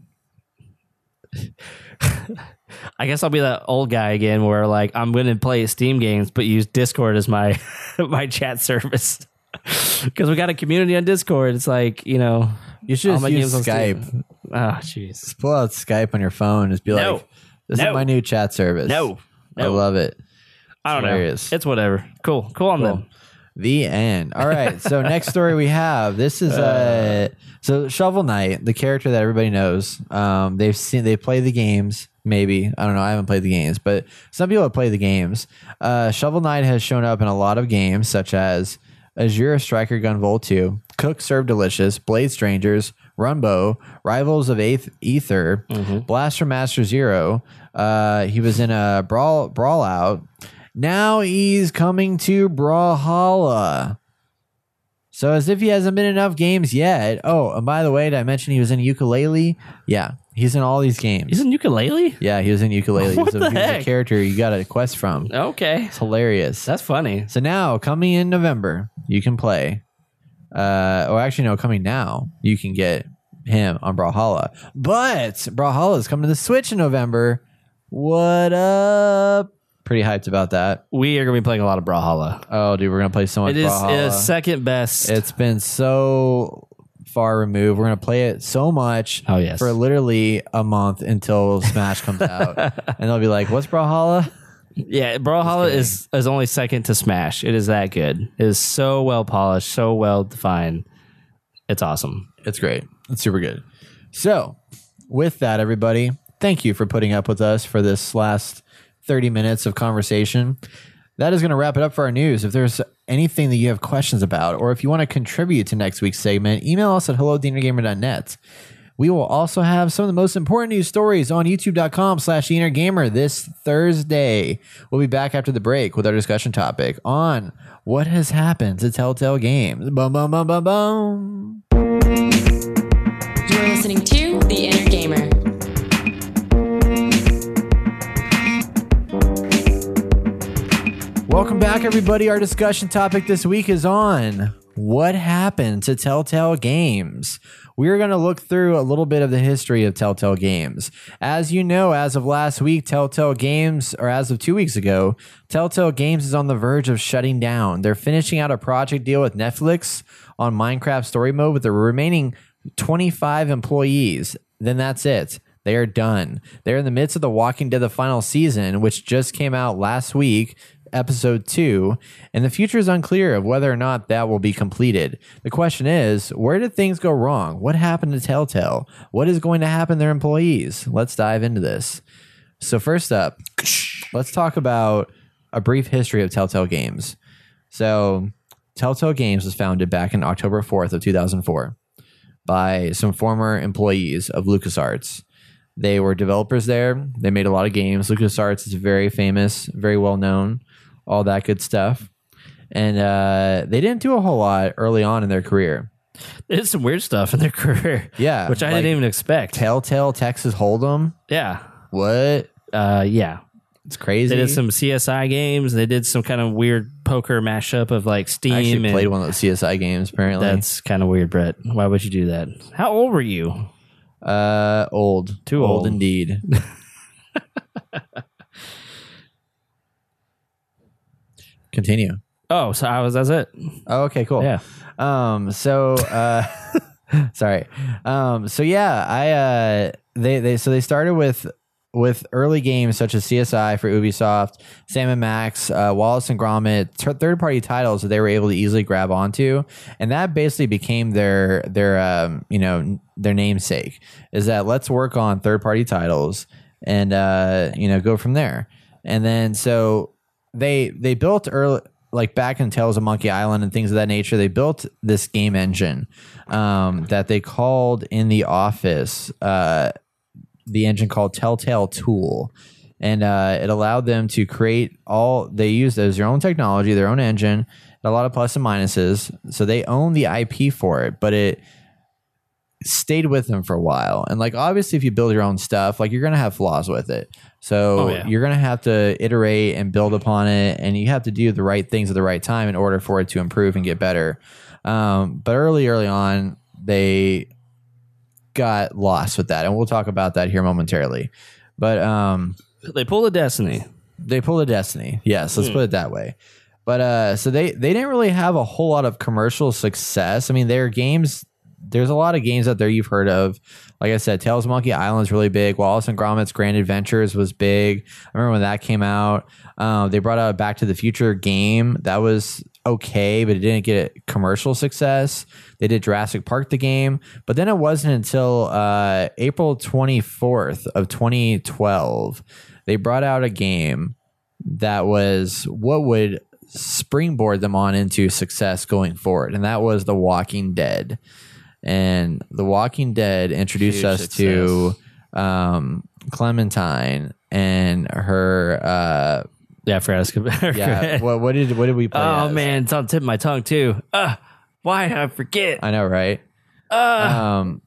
I guess I'll be that old guy again, where like I'm going to play Steam games, but use Discord as my my chat service. Because we got a community on Discord. It's like, you know, You should all just my use games on Skype. Steam. Oh, jeez. Just pull out Skype on your phone and just be No. like, this No. is my new chat service. No. I No. love it. I don't hilarious. know. It's whatever. Cool. Cool on Cool. them. The end. All right. So next story we have. This is uh, so Shovel Knight, the character that everybody knows. Um, they've seen they play the games. Maybe I don't know. I haven't played the games, but some people have played the games. Uh, Shovel Knight has shown up in a lot of games, such as Azure Striker Gun Volt two, Cook Serve Delicious, Blade Strangers, Rumbo, Rivals of Eighth Ether, Blaster Master Zero. Uh, he was in a Brawl Brawl Out. Now he's coming to Brawlhalla. So as if he hasn't been in enough games yet. Oh, and by the way, did I mention he was in Yooka-Laylee? Yeah, he's in all these games. He's in Yooka-Laylee? Yeah, he was in Yooka-Laylee. What so the he was heck? a character you got a quest from. Okay. It's hilarious. That's funny. So now, coming in November, you can play. Uh, or actually, no, coming now, you can get him on Brawlhalla. But Brawlhalla is coming to the Switch in November. What up? Pretty hyped about that. We are going to be playing a lot of Brawlhalla. Oh, dude, we're going to play so much It is Brawlhalla. uh, second best. It's been so far removed. We're going to play it so much Oh, yes. for literally a month until Smash comes out. And they'll be like, what's Brawlhalla? Yeah, Brawlhalla is, is only second to Smash. It is that good. It is so well polished, so well defined. It's awesome. It's great. It's super good. So, with that, everybody, thank you for putting up with us for this last thirty minutes of conversation. That is going to wrap it up for our news. If there's anything that you have questions about, or if you want to contribute to next week's segment, email us at hello at the inner gamer dot net. We will also have some of the most important news stories on youtube.com slash the inner gamer this Thursday. We'll be back after the break with our discussion topic on what has happened to Telltale Games. Bum, bum, bum, bum, bum. You're listening to The Inner Gamer. Welcome back, everybody. Our discussion topic this week is on what happened to Telltale Games. We're going to look through a little bit of the history of Telltale Games. As you know, as of last week, Telltale Games, or as of two weeks ago, Telltale Games is on the verge of shutting down. They're finishing out a project deal with Netflix on Minecraft Story Mode with the remaining twenty-five employees. Then that's it. They are done. They're in the midst of The Walking Dead, the final season, which just came out last week, episode two, and the future is unclear of whether or not that will be completed. The question is, where did things go wrong? What happened to Telltale? What is going to happen to their employees? Let's dive into this. So first up, let's talk about a brief history of Telltale Games. So Telltale Games was founded back in October fourth of two thousand four by some former employees of LucasArts. They were developers there. They made a lot of games. LucasArts is very famous, very well known, all that good stuff. And uh, they didn't do a whole lot early on in their career. They did some weird stuff in their career. Yeah. Which I like didn't even expect. Telltale Texas Hold'em. Yeah. What? Uh, yeah. It's crazy. They did some C S I games. They did some kind of weird poker mashup of like Steam. I actually and played one of those C S I games, apparently. That's kind of weird, Brett. Why would you do that? How old were you? Uh, old. Too old. old. indeed. Continue. Oh, so I was. That's it. Oh, okay, cool. Yeah. Um, so, uh, sorry. Um, so yeah, I, uh, they, they, so they started with, with early games such as C S I for Ubisoft, Sam and Max, uh, Wallace and Gromit, t- third-party titles that they were able to easily grab onto, and that basically became their their um, you know their namesake. Is that let's work on third-party titles and uh, you know go from there. And then so they they built early. Like back in Tales of Monkey Island and things of that nature, they built this game engine um, that they called in the office uh, the engine called Telltale Tool. And uh, it allowed them to create all, they used as their own technology, their own engine, a lot of plus and minuses. So they own the I P for it, but it stayed with them for a while. And like, obviously, if you build your own stuff, like you're going to have flaws with it. So Oh, yeah. you're going to have to iterate and build upon it, and you have to do the right things at the right time in order for it to improve and get better. Um, but early, early on, they got lost with that, and we'll talk about that here momentarily. But um, They pulled a Destiny. they pulled a Destiny. Yes, let's put it that way. But uh, so they, they didn't really have a whole lot of commercial success. I mean, their games, there's a lot of games out there you've heard of. Like I said, Tales of Monkey Island is really big. Wallace and Gromit's Grand Adventures was big. I remember when that came out. Uh, they brought out a Back to the Future game. That was okay, but it didn't get commercial success. They did Jurassic Park the game. But then it wasn't until uh, April twenty-fourth of twenty twelve, they brought out a game that was what would springboard them on into success going forward. And that was The Walking Dead. And The Walking Dead introduced Huge us success. to um, Clementine and her uh, Yeah, I forgot. Escobar. Yeah. what, what did what did we play? Oh as? man, it's on the tip of my tongue too. Uh, why did I forget? I know, right? Uh, Um,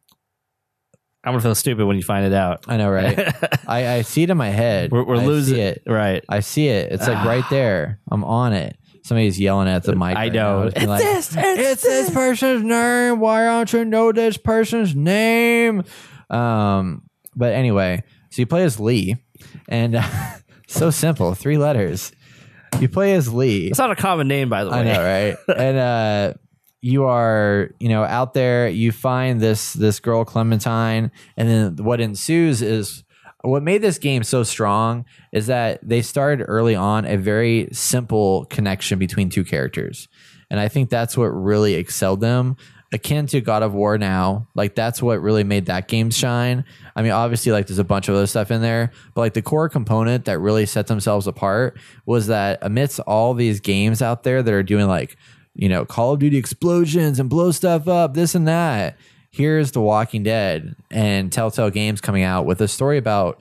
I'm gonna feel stupid when you find it out. I know, right? I, I see it in my head. We're, we're I losing see it. right. I see it. It's like right there. I'm on it. Somebody's yelling at the mic. I right know. now. It's being like, this, it's it's this person's name. Why don't you know this person's name? Um, but anyway, so you play as Lee, and uh, so simple, three letters. You play as Lee. It's not a common name, by the way. I know, right? and uh, you are, you know, out there. You find this this girl Clementine, and then what ensues is what made this game so strong is that they started early on a very simple connection between two characters, and I think that's what really excelled them. Akin to God of War now, like that's what really made that game shine. I mean, obviously, like there's a bunch of other stuff in there, but like the core component that really set themselves apart was that amidst all these games out there that are doing like, you know, Call of Duty explosions and blow stuff up, this and that, here's The Walking Dead and Telltale Games coming out with a story about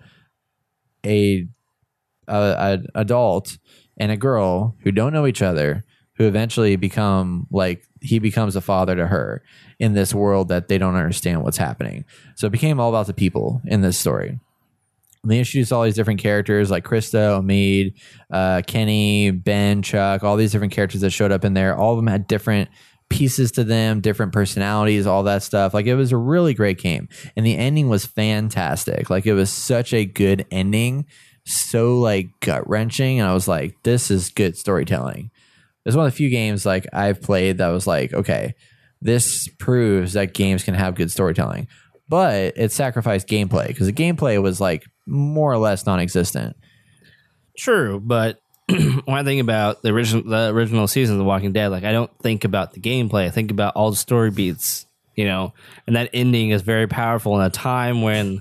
a, a, a adult and a girl who don't know each other, who eventually become like, he becomes a father to her in this world that they don't understand what's happening. So it became all about the people in this story. And they introduced all these different characters like Krista, Omid, uh, Kenny, Ben, Chuck, all these different characters that showed up in there. All of them had different pieces to them, different personalities, all that stuff. Like it was a really great game. And the ending was fantastic. Like it was such a good ending. So like gut wrenching. And I was like, this is good storytelling. It's one of the few games like I've played that was like, okay, this proves that games can have good storytelling, but it sacrificed gameplay because the gameplay was like more or less non-existent. True, but when I think about the original the original season of The Walking Dead, like I don't think about the gameplay. I think about all the story beats, you know, and that ending is very powerful in a time when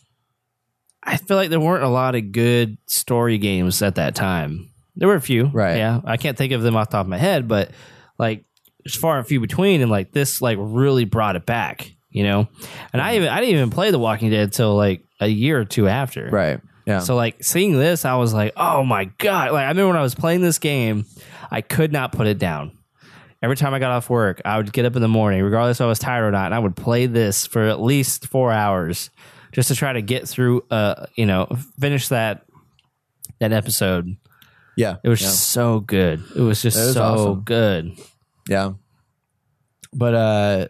I feel like there weren't a lot of good story games at that time. There were a few, right? Yeah, I can't think of them off the top of my head, but like it's far and few between. And like this, like really brought it back, you know. And I even I didn't even play The Walking Dead until like a year or two after, right? Yeah. So like seeing this, I was like, oh my god! Like I remember when I was playing this game, I could not put it down. Every time I got off work, I would get up in the morning, regardless if I was tired or not, and I would play this for at least four hours just to try to get through, uh, you know, finish that that episode. Yeah, it was yeah. so good. It was just it was so awesome. Good. Yeah, but uh,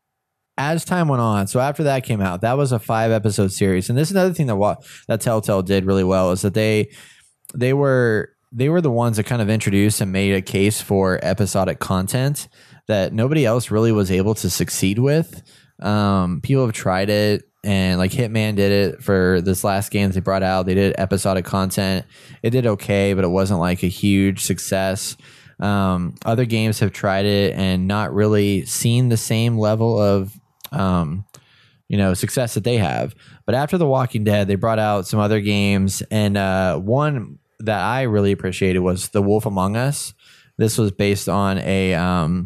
as time went on, so after that came out, that was a five episode series, and this is another thing that wa- that Telltale did really well is that they they were they were the ones that kind of introduced and made a case for episodic content that nobody else really was able to succeed with. Um, people have tried it. And like Hitman did it for this last game that they brought out. They did episodic content. It did okay, but it wasn't like a huge success. Um, other games have tried it and not really seen the same level of, um, you know, success that they have. But after The Walking Dead, they brought out some other games. And uh, one that I really appreciated was The Wolf Among Us. This was based on a um,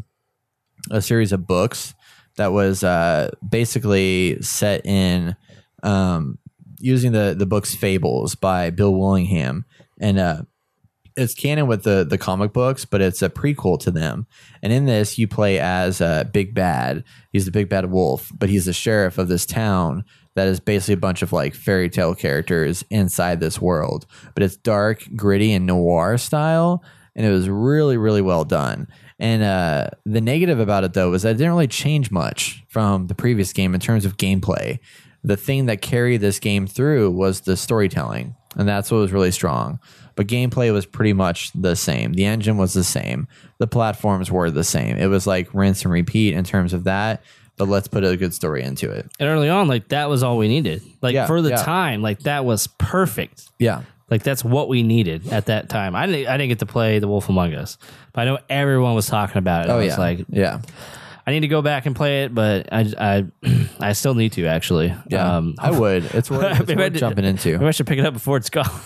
a series of books that was uh, basically set in um, using the, the book's Fables by Bill Willingham. And uh, it's canon with the, the comic books, but it's a prequel to them. And in this, you play as uh, Big Bad. He's the Big Bad Wolf, but he's the sheriff of this town that is basically a bunch of like fairy tale characters inside this world. But it's dark, gritty, and noir style. And it was really, really well done. And uh, the negative about it, though, was that it didn't really change much from the previous game in terms of gameplay. The thing that carried this game through was the storytelling, and that's what was really strong. But gameplay was pretty much the same. The engine was the same. The platforms were the same. It was like rinse and repeat in terms of that, but let's put a good story into it. And early on, like that was all we needed. Like yeah, for the yeah. time, like that was perfect. Yeah. Like that's what we needed at that time. I didn't. I didn't get to play The Wolf Among Us, but I know everyone was talking about it. Oh I yeah, was like, yeah. I need to go back and play it, but I, I, I still need to actually. Yeah, um, I would. It's worth, it's worth jumping into. Maybe I should pick it up before it's gone.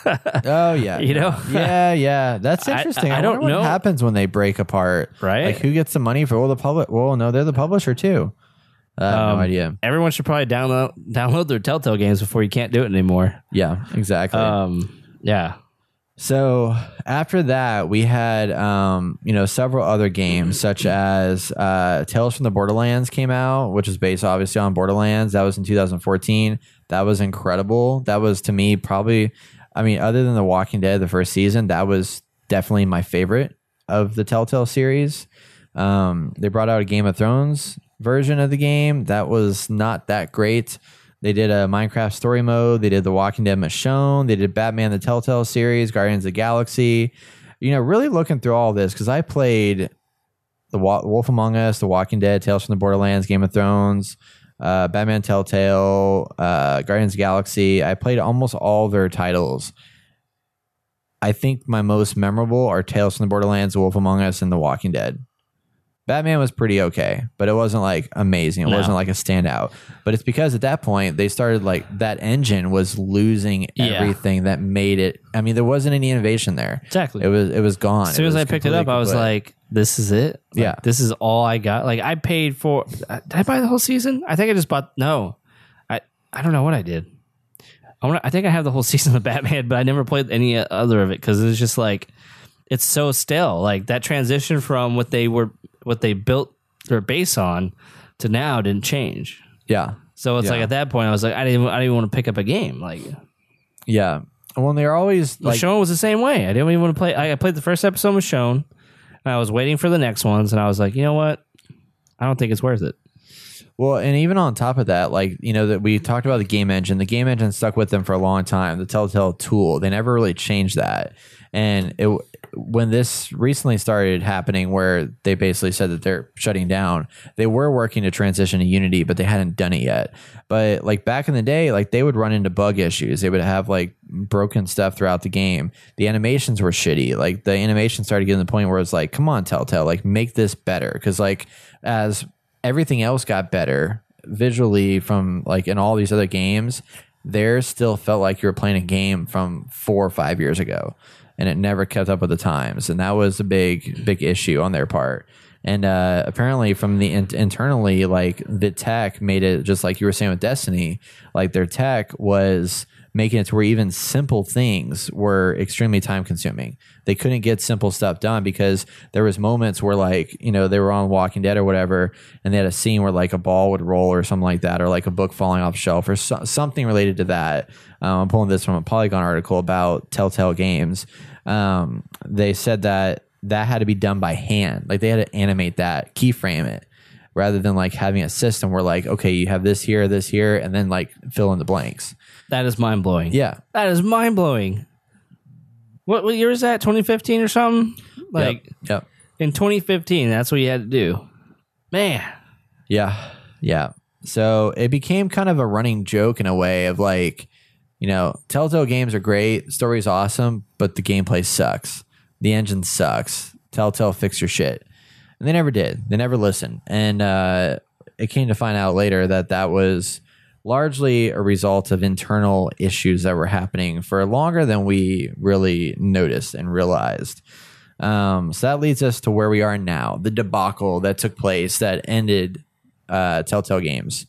Oh yeah, you know. Yeah, yeah. That's interesting. I, I, I don't know what happens when they break apart. Right? Like who gets the money for all the public? Well, no, they're the publisher too. I have um, no idea. Everyone should probably download download their Telltale games before you can't do it anymore. Yeah, exactly. Um. Yeah. So after that, we had um, you know several other games such as uh, Tales from the Borderlands came out, which is based obviously on Borderlands. That was in two thousand fourteen. That was incredible. That was to me probably, I mean, other than The Walking Dead, the first season, that was definitely my favorite of the Telltale series. Um, they brought out a Game of Thrones version of the game that was not that great. They did a Minecraft story mode. They did The Walking Dead Michonne. They did Batman the Telltale series, Guardians of the Galaxy. You know, really looking through all this because I played The Wa- Wolf Among Us, The Walking Dead, Tales from the Borderlands, Game of Thrones, uh, Batman Telltale, uh, Guardians of the Galaxy. I played almost all their titles. I think my most memorable are Tales from the Borderlands, The Wolf Among Us, and The Walking Dead. Batman was pretty okay, but it wasn't like amazing. It No. wasn't like a standout. But it's because at that point they started like that engine was losing Yeah. everything that made it. I mean, there wasn't any innovation there. Exactly. It was it was gone. As soon It as was I picked it up, completely I was kaput. like, "This is it. Like, Yeah. this is all I got." Like I paid for. Did I buy the whole season? I think I just bought. No, I I don't know what I did. I want. I think I have the whole season of Batman, but I never played any other of it because it's just like it's so stale. Like that transition from what they were, what they built their base on, to now didn't change. yeah, So it's Yeah. like at that point, I was like, I didn't. Even, I didn't even want to pick up a game. Like yeah. Well, they're always like Michonne was the same way. I didn't even want to play. I I played the first episode of Michonne, and I was waiting for the next ones, and I was like, you know what? I don't think it's worth it. well, and even on top of that, like you know that we talked about the game engine. The game engine stuck with them for a long time. The Telltale tool, they never really changed that. And it when this recently started happening, where they basically said that they're shutting down, they were working to transition to Unity, but they hadn't done it yet. But like back in the day, like they would run into bug issues. They would have like broken stuff throughout the game. The animations were shitty. Like the animation started getting to the point where it's like, come on, Telltale, like make this better. Because like as everything else got better visually from like in all these other games, there still felt like you were playing a game from four or five years ago. And it never kept up with the times, and that was a big, big issue on their part. And uh, apparently, from the in- internally, like the tech made it just like you were saying with Destiny. Like their tech was making it to where even simple things were extremely time consuming. They couldn't get simple stuff done because there was moments where like you know they were on Walking Dead or whatever, and they had a scene where like a ball would roll or something like that, or like a book falling off a shelf or so- something related to that. Um, I'm pulling this from a Polygon article about Telltale Games. Um, they said that that had to be done by hand. Like they had to animate that, keyframe it, rather than like having a system where like, okay, you have this here, this here, and then like fill in the blanks. That is mind blowing. Yeah. That is mind blowing. What, what year is that? twenty fifteen or something? Like Yep. Yep. in twenty fifteen, that's what you had to do. Man. Yeah. Yeah. So it became kind of a running joke in a way of like, you know, Telltale games are great, the story's awesome, but the gameplay sucks. The engine sucks. Telltale, fix your shit. And they never did. They never listened. And uh, it came to find out later that that was largely a result of internal issues that were happening for longer than we really noticed and realized. Um, so that leads us to where we are now, the debacle that took place that ended uh, Telltale Games.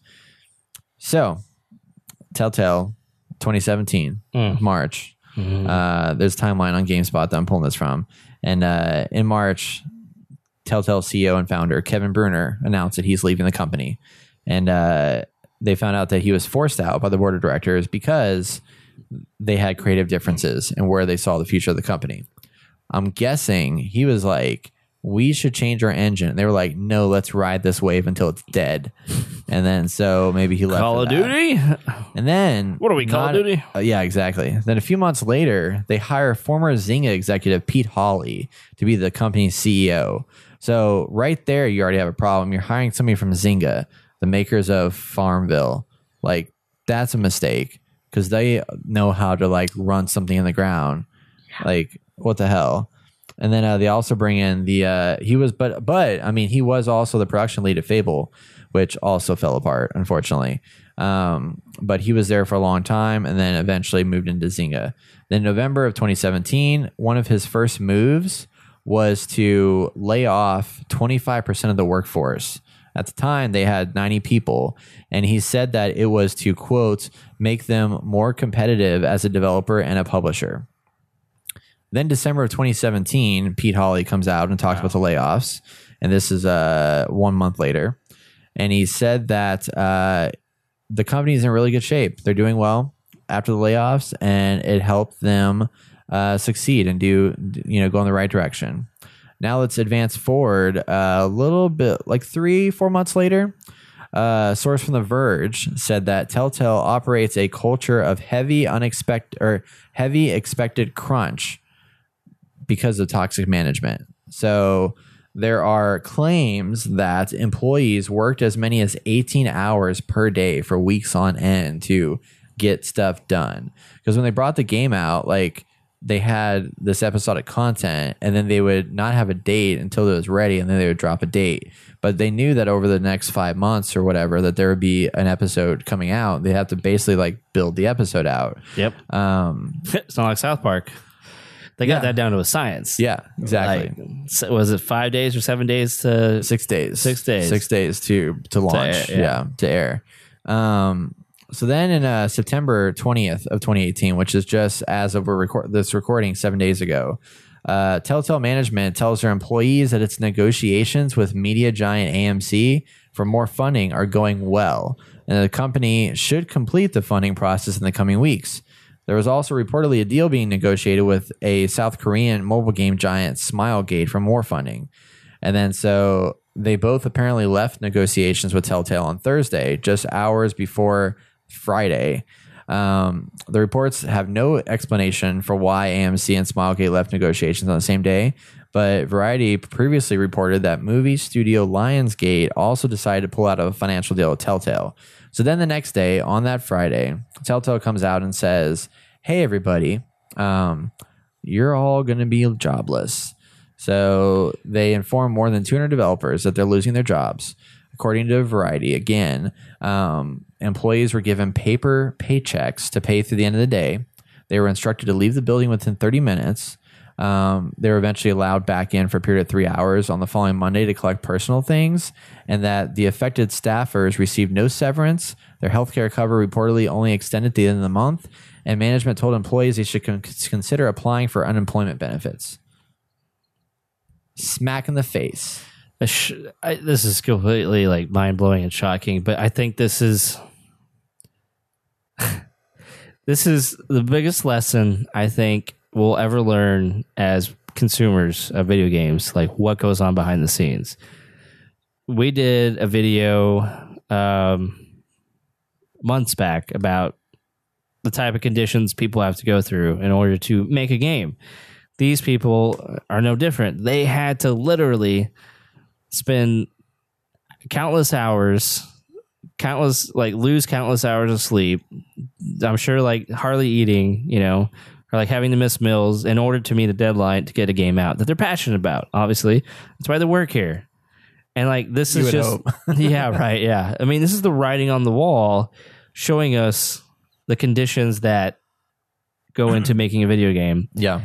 So, Telltale, twenty seventeen, Mm. March. Mm. Uh, there's a timeline on GameSpot that I'm pulling this from. And uh, in March, Telltale C E O and founder Kevin Bruner announced that he's leaving the company. And uh, they found out that he was forced out by the board of directors because they had creative differences in where they saw the future of the company. I'm guessing he was like, we should change our engine. They were like, no, let's ride this wave until it's dead. And then so maybe he left. Call for of that. Duty? And then What are we, Call of not- Duty? uh, yeah, exactly. Then a few months later, they hire former Zynga executive Pete Hawley to be the company's C E O. So right there, you already have a problem. You're hiring somebody from Zynga, the makers of Farmville. Like that's a mistake because they know how to like run something in the ground. Like what the hell? And then uh, they also bring in the uh, he was but but I mean he was also the production lead at Fable, which also fell apart unfortunately. Um, but he was there for a long time and then eventually moved into Zynga. Then November of twenty seventeen, one of his first moves was to lay off twenty-five percent of the workforce. At the time, they had ninety people, and he said that it was to, quote, make them more competitive as a developer and a publisher. Then December of twenty seventeen, Pete Hawley comes out and talks wow. about the layoffs. And this is uh, one month later. And he said that uh, the company's in really good shape. They're doing well after the layoffs, and it helped them uh, succeed and do, you know, go in the right direction. Now let's advance forward a little bit, like three, four months later. A source from The Verge said that Telltale operates a culture of heavy unexpected or heavy expected crunch because of toxic management. So there are claims that employees worked as many as eighteen hours per day for weeks on end to get stuff done. Because when they brought the game out, like they had this episodic content, and then they would not have a date until it was ready, and then they would drop a date. But they knew that over the next five months or whatever, that there would be an episode coming out. They have to basically like build the episode out. Yep. Um, it's not like South Park. They got yeah. that down to a science. Yeah, exactly. Like, was it five days or seven days to six days? Six days. Six days to to launch. To air, yeah. yeah, to air. Um, so then in uh, September twentieth of twenty eighteen, which is just as of we're record this recording seven days ago, uh, Telltale management tells their employees that its negotiations with media giant A M C for more funding are going well, and the company should complete the funding process in the coming weeks. There was also reportedly a deal being negotiated with a South Korean mobile game giant, Smilegate, for more funding. And then so they both apparently left negotiations with Telltale on Thursday, just hours before Friday. Um, the reports have no explanation for why A M C and Smilegate left negotiations on the same day, but Variety previously reported that movie studio Lionsgate also decided to pull out of a financial deal with Telltale. So then the next day, on that Friday, Telltale comes out and says, hey, everybody, um, you're all going to be jobless. So they inform more than two hundred developers that they're losing their jobs. According to Variety, again, um, employees were given paper paychecks to pay through the end of the day. They were instructed to leave the building within thirty minutes. Um, they were eventually allowed back in for a period of three hours on the following Monday to collect personal things, and that the affected staffers received no severance. Their healthcare cover reportedly only extended to the end of the month, and management told employees they should con- consider applying for unemployment benefits. Smack in the face. I, this is completely like mind-blowing and shocking, but I think this is this is the biggest lesson I think we'll ever learn as consumers of video games, like what goes on behind the scenes. We did a video um, months back about the type of conditions people have to go through in order to make a game. These people are no different. They had to literally spend countless hours, countless, like lose countless hours of sleep. I'm sure like hardly eating, you know, or like having to miss meals in order to meet a deadline to get a game out that they're passionate about. Obviously, that's why they work here. And like this you is just, yeah, right, yeah. I mean, this is the writing on the wall, showing us the conditions that go into making a video game. Yeah.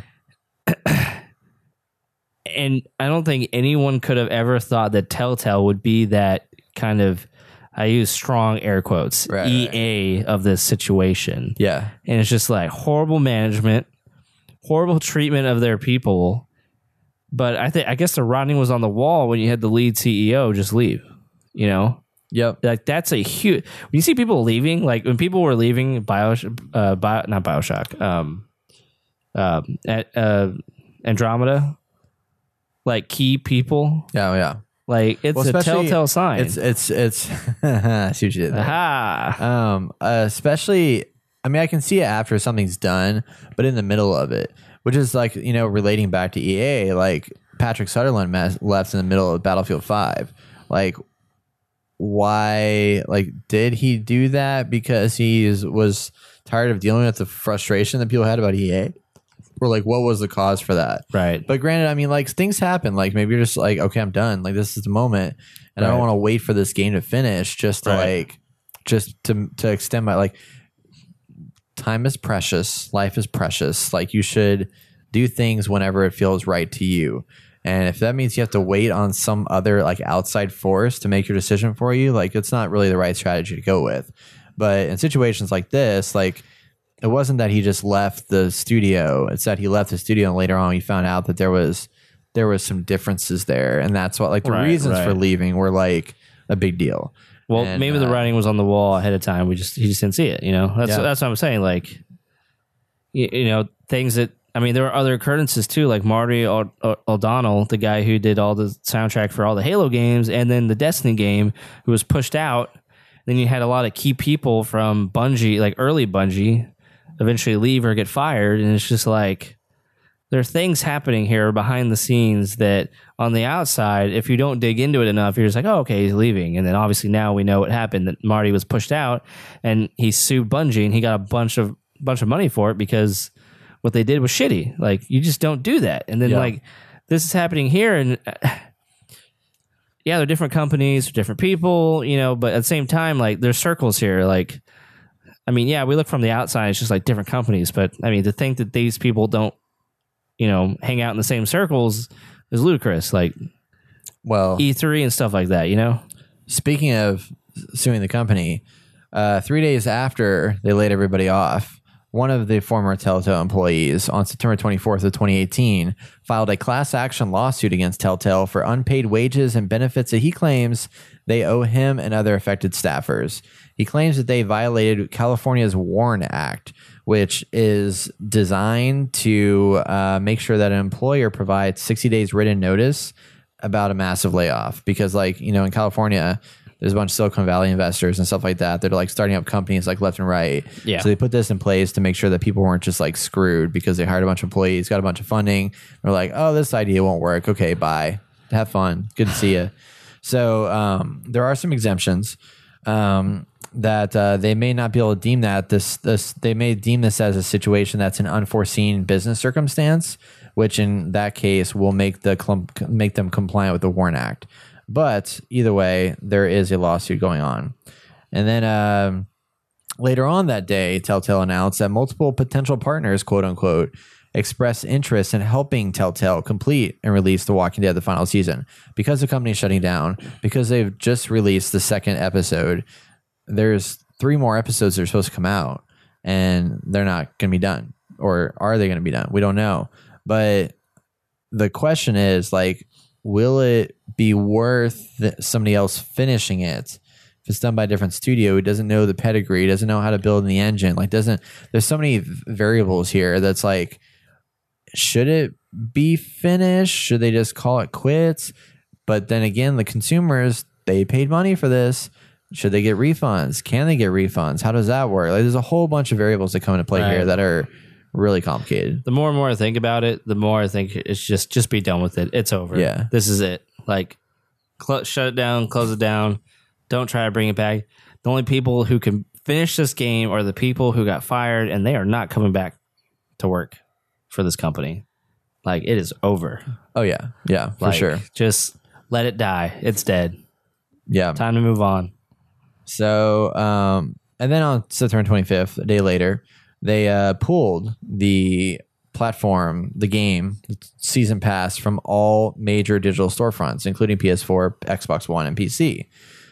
And I don't think anyone could have ever thought that Telltale would be that kind of, I use strong air quotes, right, E A right. of this situation. Yeah. And it's just like horrible management, horrible treatment of their people. But I think I guess the writing was on the wall when you had the lead C E O just leave, you know? Yep. Like that's a huge, when you see people leaving, like when people were leaving Bioshock, uh, Bio, not Bioshock, um, uh, at, uh, Andromeda, like key people. Oh yeah. Like it's well, a telltale sign. It's it's it's. I see what you did there. Aha. Um, uh, especially, I mean, I can see it after something's done, but in the middle of it, which is like, you know, relating back to E A, like Patrick Sutherland mes- left in the middle of Battlefield five. Like, why? Like, did he do that because he is, was tired of dealing with the frustration that people had about E A? Or like, what was the cause for that? Right. But granted, I mean, like things happen. Like maybe you're just like, okay, I'm done. Like this is the moment, and right. I don't want to wait for this game to finish just to right. like, just to to extend my like. Time is precious. Life is precious. Like you should do things whenever it feels right to you. And if that means you have to wait on some other like outside force to make your decision for you, like it's not really the right strategy to go with. But in situations like this, like it wasn't that he just left the studio. It's that he left the studio and later on he found out that there was there was some differences there, and that's what like the Right, reasons right. for leaving were like a big deal. Well, And, maybe the uh, writing was on the wall ahead of time. We just he just didn't see it. You know, that's Yeah. that's what I'm saying. Like, you, you know, things that I mean, there were other occurrences too, like Marty o- o- O'Donnell, the guy who did all the soundtrack for all the Halo games, and then the Destiny game, who was pushed out. Then you had a lot of key people from Bungie, like early Bungie, eventually leave or get fired, and it's just like there are things happening here behind the scenes that on the outside, if you don't dig into it enough, you're just like, oh, okay, he's leaving. And then obviously now we know what happened, that Marty was pushed out and he sued Bungie and he got a bunch of bunch of money for it because what they did was shitty. Like, you just don't do that. And then Yeah. like this is happening here, and uh, yeah, they're different companies, different people, you know, but at the same time, like there's circles here. Like, I mean, yeah, we look from the outside, it's just like different companies, but I mean, to think that these people don't, you know, hang out in the same circles is ludicrous. Like Well, E three and stuff like that, you know? speaking of suing the company, uh, three days after they laid everybody off, one of the former Telltale employees on September twenty-fourth of twenty eighteen filed a class action lawsuit against Telltale for unpaid wages and benefits that he claims they owe him and other affected staffers. He claims that they violated California's WARN Act, which is designed to uh, make sure that an employer provides sixty days written notice about a massive layoff. Because, like, you know, in California, there's a bunch of Silicon Valley investors and stuff like that that are like starting up companies like left and right. Yeah. So they put this in place to make sure that people weren't just like screwed because they hired a bunch of employees, got a bunch of funding. They're like, oh, this idea won't work. Okay, bye. Have fun. Good to see you. So um, there are some exemptions um, that uh, they may not be able to deem that this this they may deem this as a situation that's an unforeseen business circumstance, which in that case will make the clump, make them compliant with the WARN Act. But either way, there is a lawsuit going on. And then um, later on that day, Telltale announced that multiple potential partners, quote unquote, expressed interest in helping Telltale complete and release The Walking Dead the final season. Because the company is shutting down, because they've just released the second episode, there's three more episodes that are supposed to come out, and they're not going to be done. Or are they going to be done? We don't know. But the question is, like, will it be worth th- somebody else finishing it if it's done by a different studio who doesn't know the pedigree, doesn't know how to build the engine? Like, doesn't there's so many v- variables here that's like, should it be finished? Should they just call it quits? But then again, the consumers, they paid money for this. Should they get refunds? Can they get refunds? How does that work? Like, there's a whole bunch of variables that come into play Right. here that are really complicated. The more and more I think about it, the more I think it's just just be done with it. It's over. Yeah. This is it. Like, cl- shut it down, close it down. Don't try to bring it back. The only people who can finish this game are the people who got fired, and they are not coming back to work for this company. Like, it is over. Oh yeah, yeah, for Like, sure. Just let it die. It's dead. Yeah. Time to move on. So, um, and then on September twenty-fifth, a day later, they uh, pulled the platform, the game, season pass from all major digital storefronts, including P S four, Xbox One, and P C.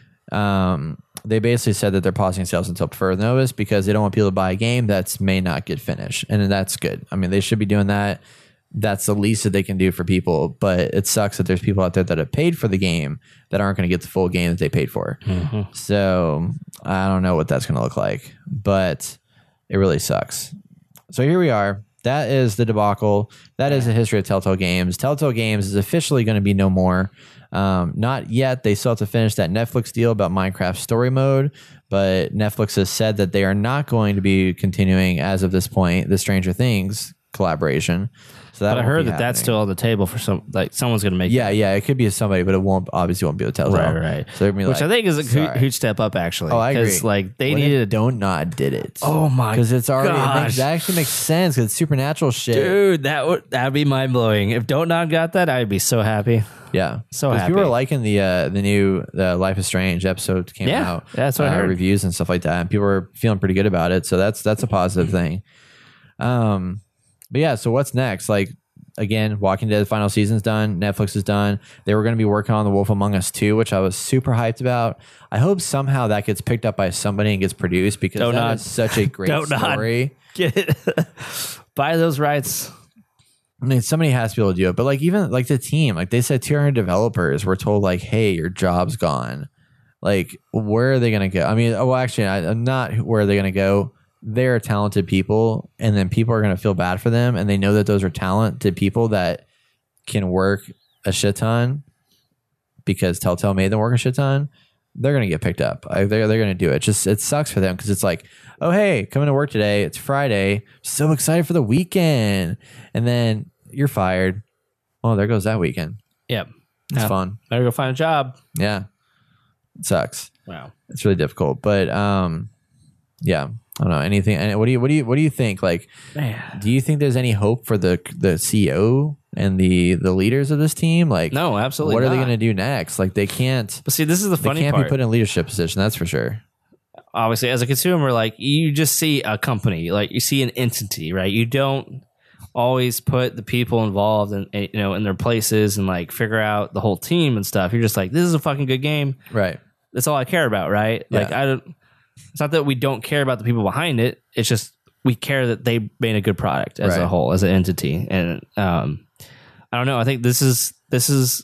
Um, they basically said that they're pausing sales until further notice because they don't want people to buy a game that may not get finished. And that's good. I mean, they should be doing that. That's the least that they can do for people. But it sucks that there's people out there that have paid for the game that aren't going to get the full game that they paid for. Mm-hmm. So I don't know what that's going to look like, but it really sucks. So here we are. That is the debacle. That is the history of Telltale Games. Telltale Games is officially going to be no more. Um, not yet. They still have to finish that Netflix deal about Minecraft story mode, but Netflix has said that they are not going to be continuing as of this point the Stranger Things collaboration. So that But I won't heard be that that's happening. still on the table for some, like, someo's going to make Yeah, it. yeah, it could be somebody, but it won't obviously won't be with Telltale. Right, right. So they're gonna be Which like, I think is a hu- sorry. huge step up, actually. Oh, I agree. Because, like, they What if needed a Don't Nod did it. Oh my Because it's already it gosh. makes, that actually makes sense because it's supernatural shit. Dude, that would that'd be mind blowing. If Don't Nod got that, I'd be so happy. Yeah, So 'Cause happy. people are liking the uh, the new the Life is Strange episode came Yeah, out. that's what I uh, heard. Reviews and stuff like that, and people are feeling pretty good about it. So that's that's a positive thing. Um, but yeah, so what's next? Like, again, Walking Dead final season's done. Netflix is done. They were going to be working on The Wolf Among Us two, which I was super hyped about. I hope somehow that gets picked up by somebody and gets produced because Don't that nod. is such a great Don't nod. story. Get it? Buy those rights. I mean, somebody has to be able to do it. But like even like the team, like they said two hundred developers were told like, hey, your job's gone. Like, where are they going to go? I mean, oh, well, actually, I, I'm not where are they going to go. They're talented people, and then people are going to feel bad for them, and they know that those are talented people that can work a shit ton because Telltale made them work a shit ton. They're going to get picked up. Like, they're they're going to do it. Just it sucks for them because it's like, oh, hey, coming to work today. It's Friday. So excited for the weekend, and then you're fired. Oh, there goes that weekend. Yep. It's Yeah. fun. Better go find a job. Yeah, it sucks. Wow. It's really difficult, but um, yeah. I don't know anything. And what do you what do you what do you think? Like, Man. do you think there's any hope for the the C E O and the the leaders of this team? Like, No, absolutely What are they not. going to do next? Like, they can't. But see, this is the They funny can't part. be put in a leadership position. That's for sure. Obviously, as a consumer, like you just see a company, like you see an entity, right? You don't always put the people involved in, you know, in their places and like figure out the whole team and stuff. You're just like, this is a fucking good game. Right. That's all I care about, right? Like Yeah. I don't. It's not that we don't care about the people behind it. It's just we care that they made a good product as Right. a whole, as an entity. And um, I don't know. I think this is this is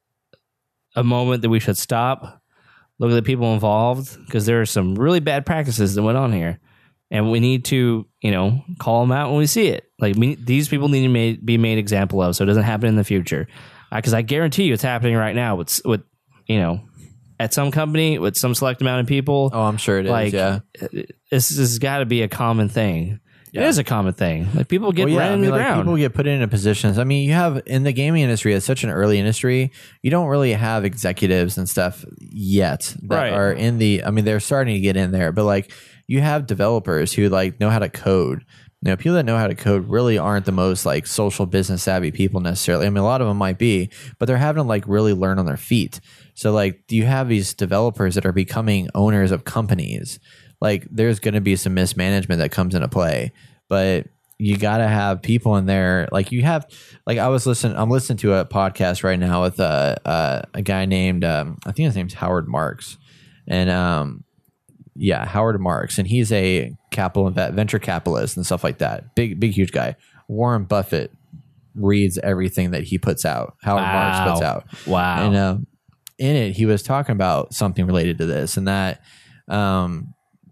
a moment that we should stop, look at the people involved, because there are some really bad practices that went on here, and we need to, you know, call them out when we see it. Like we, these people need to made, be made example of, so it doesn't happen in the future. Because I guarantee you, it's happening right now with with you know. At some company with some select amount of people. Oh, I'm sure it is. Like, Yeah. this has got to be a common thing. It Yeah. is a common thing. Like people get Well, yeah, ran I into mean, the like ground. people get put into positions. I mean, you have in the gaming industry, it's such an early industry. You don't really have executives and stuff yet that Right. are in the. I mean, they're starting to get in there, but like you have developers who like know how to code. You know, people that know how to code really aren't the most like social business savvy people necessarily. I mean, a lot of them might be, but they're having to like really learn on their feet. So like, do you have these developers that are becoming owners of companies? Like, there's going to be some mismanagement that comes into play, but you got to have people in there. Like you have, like I was listening, I'm listening to a podcast right now with uh, uh, a guy named, um, I think his name's Howard Marks, and um, yeah, Howard Marks, and he's a capital inve- venture capitalist and stuff like that. Big, big, huge guy. Warren Buffett reads everything that he puts out. Howard Marks puts Wow. out. Wow. And um, in it, he was talking about something related to this, and that um,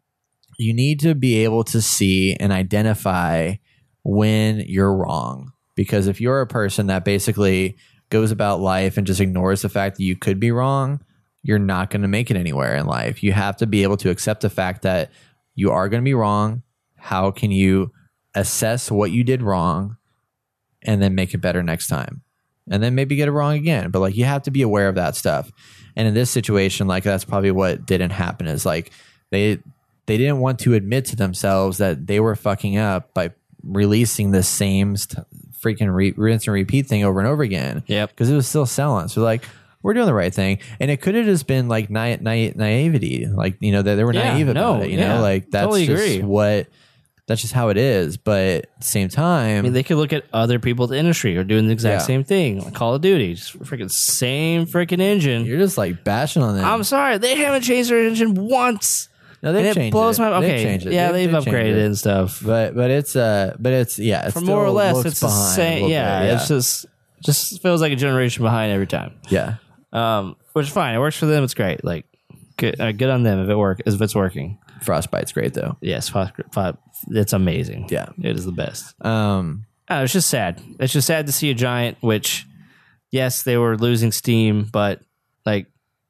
you need to be able to see and identify when you're wrong. Because if you're a person that basically goes about life and just ignores the fact that you could be wrong, you're not going to make it anywhere in life. You have to be able to accept the fact that you are going to be wrong. How can you assess what you did wrong and then make it better next time? And then maybe get it wrong again. But like, you have to be aware of that stuff. And in this situation, like that's probably what didn't happen is like they they didn't want to admit to themselves that they were fucking up by releasing the same st- freaking re- rinse and repeat thing over and over again. Yep. Because it was still selling. So like, we're doing the right thing. And it could have just been like na- na- naivety. Like, you know, they, they were Yeah, naive about no, it. You yeah. know, like that's Totally just agree. what, that's just how it is. But at the same time, I mean, they could look at other people in the industry who are doing the exact Yeah. same thing. Like Call of Duty, just freaking same freaking engine. you're just like bashing on them. I'm sorry, they haven't changed their engine once. no, they've And it changed blows it. my They've okay. changed it. Yeah, they've, changed upgraded it. it and stuff. But but it's uh but it's yeah, it's For more or still less, looks it's the behind a same. little Yeah, bit, it's just just feels like a generation behind every time. yeah. Um, which is fine. It works for them. It's great. Like good, uh, good on them if it work if it's working. Frostbite's great though. Yes, Fox- Fox- it's amazing. Yeah. it is the best. Um Uh, it's just sad. It's just sad to see a giant. Which, yes, they were losing steam, but like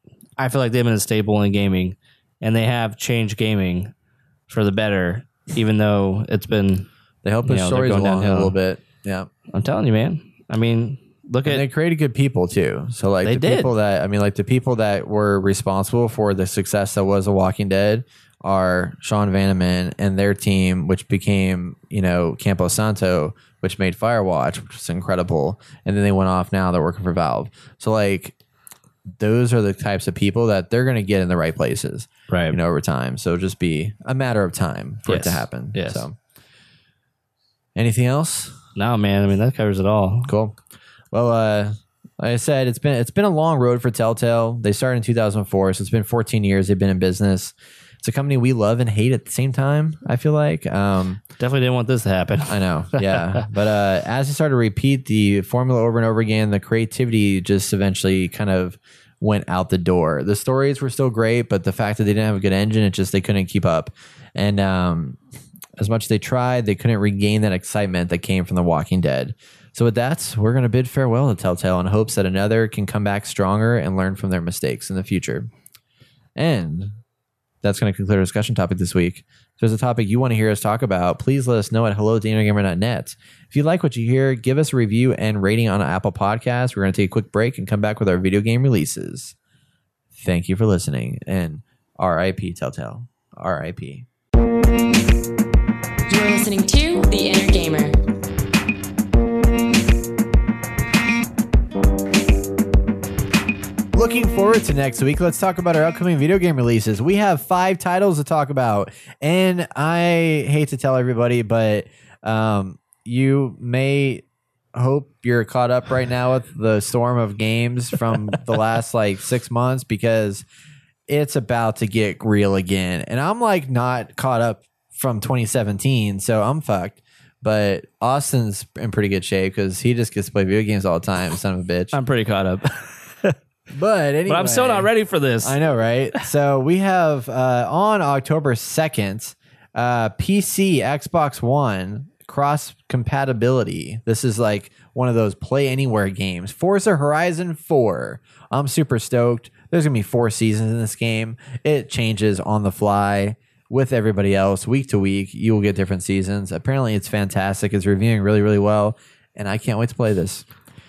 I feel like they've been a staple in gaming, and they have changed gaming for the better. Even though it's been, they help You push know, they're stories going along a downhill. little bit. Yeah. I'm telling you, man. I mean, look And at they created good people too. So like They the did. people that I mean like the people that were responsible for the success that was The Walking Dead are Sean Vanneman and their team, which became, you know, Campo Santo, which made Firewatch, which was incredible. And then they went off now, they're working for Valve. So like those are the types of people that they're gonna get in the right places. right. You know, over time. So it'll just be a matter of time for it to Yes. happen. Yes. So anything else? No, man. I mean, that covers it all. Cool. Well, uh, like I said, it's been it's been a long road for Telltale. They started in two thousand four, so it's been fourteen years they've been in business. It's a company we love and hate at the same time, I feel like. Um, Definitely didn't want this to happen. I know, yeah. But uh, as they started to repeat the formula over and over again, the creativity just eventually kind of went out the door. The stories were still great, but the fact that they didn't have a good engine, it just they couldn't keep up. And um, as much as they tried, they couldn't regain that excitement that came from The Walking Dead. So with that, we're going to bid farewell to Telltale in hopes that another can come back stronger and learn from their mistakes in the future. And that's going to conclude our discussion topic this week. If there's a topic you want to hear us talk about, please let us know at hello at the intergamer dot net. If you like what you hear, give us a review and rating on Apple Podcasts. We're going to take a quick break and come back with our video game releases. Thank you for listening, and R I P Telltale. R I P. You're listening to The Inner Gamer. Looking forward to next week. Let's talk about our upcoming video game releases. We have five titles to talk about, and I hate to tell everybody, but um, you may hope you're caught up right now with the storm of games from the last like six months because it's about to get real again. And I'm like not caught up from twenty seventeen, so I'm fucked. But Austin's in pretty good shape because he just gets to play video games all the time, son of a bitch. I'm pretty caught up. But anyway, But I'm still not ready for this. I know, right? So we have uh, on October second, uh, P C, Xbox One, cross compatibility. This is like one of those play anywhere games. Forza Horizon four. I'm super stoked. There's going to be four seasons in this game. It changes on the fly with everybody else week to week. You will get different seasons. Apparently, it's fantastic. It's reviewing really, really well. And I can't wait to play this.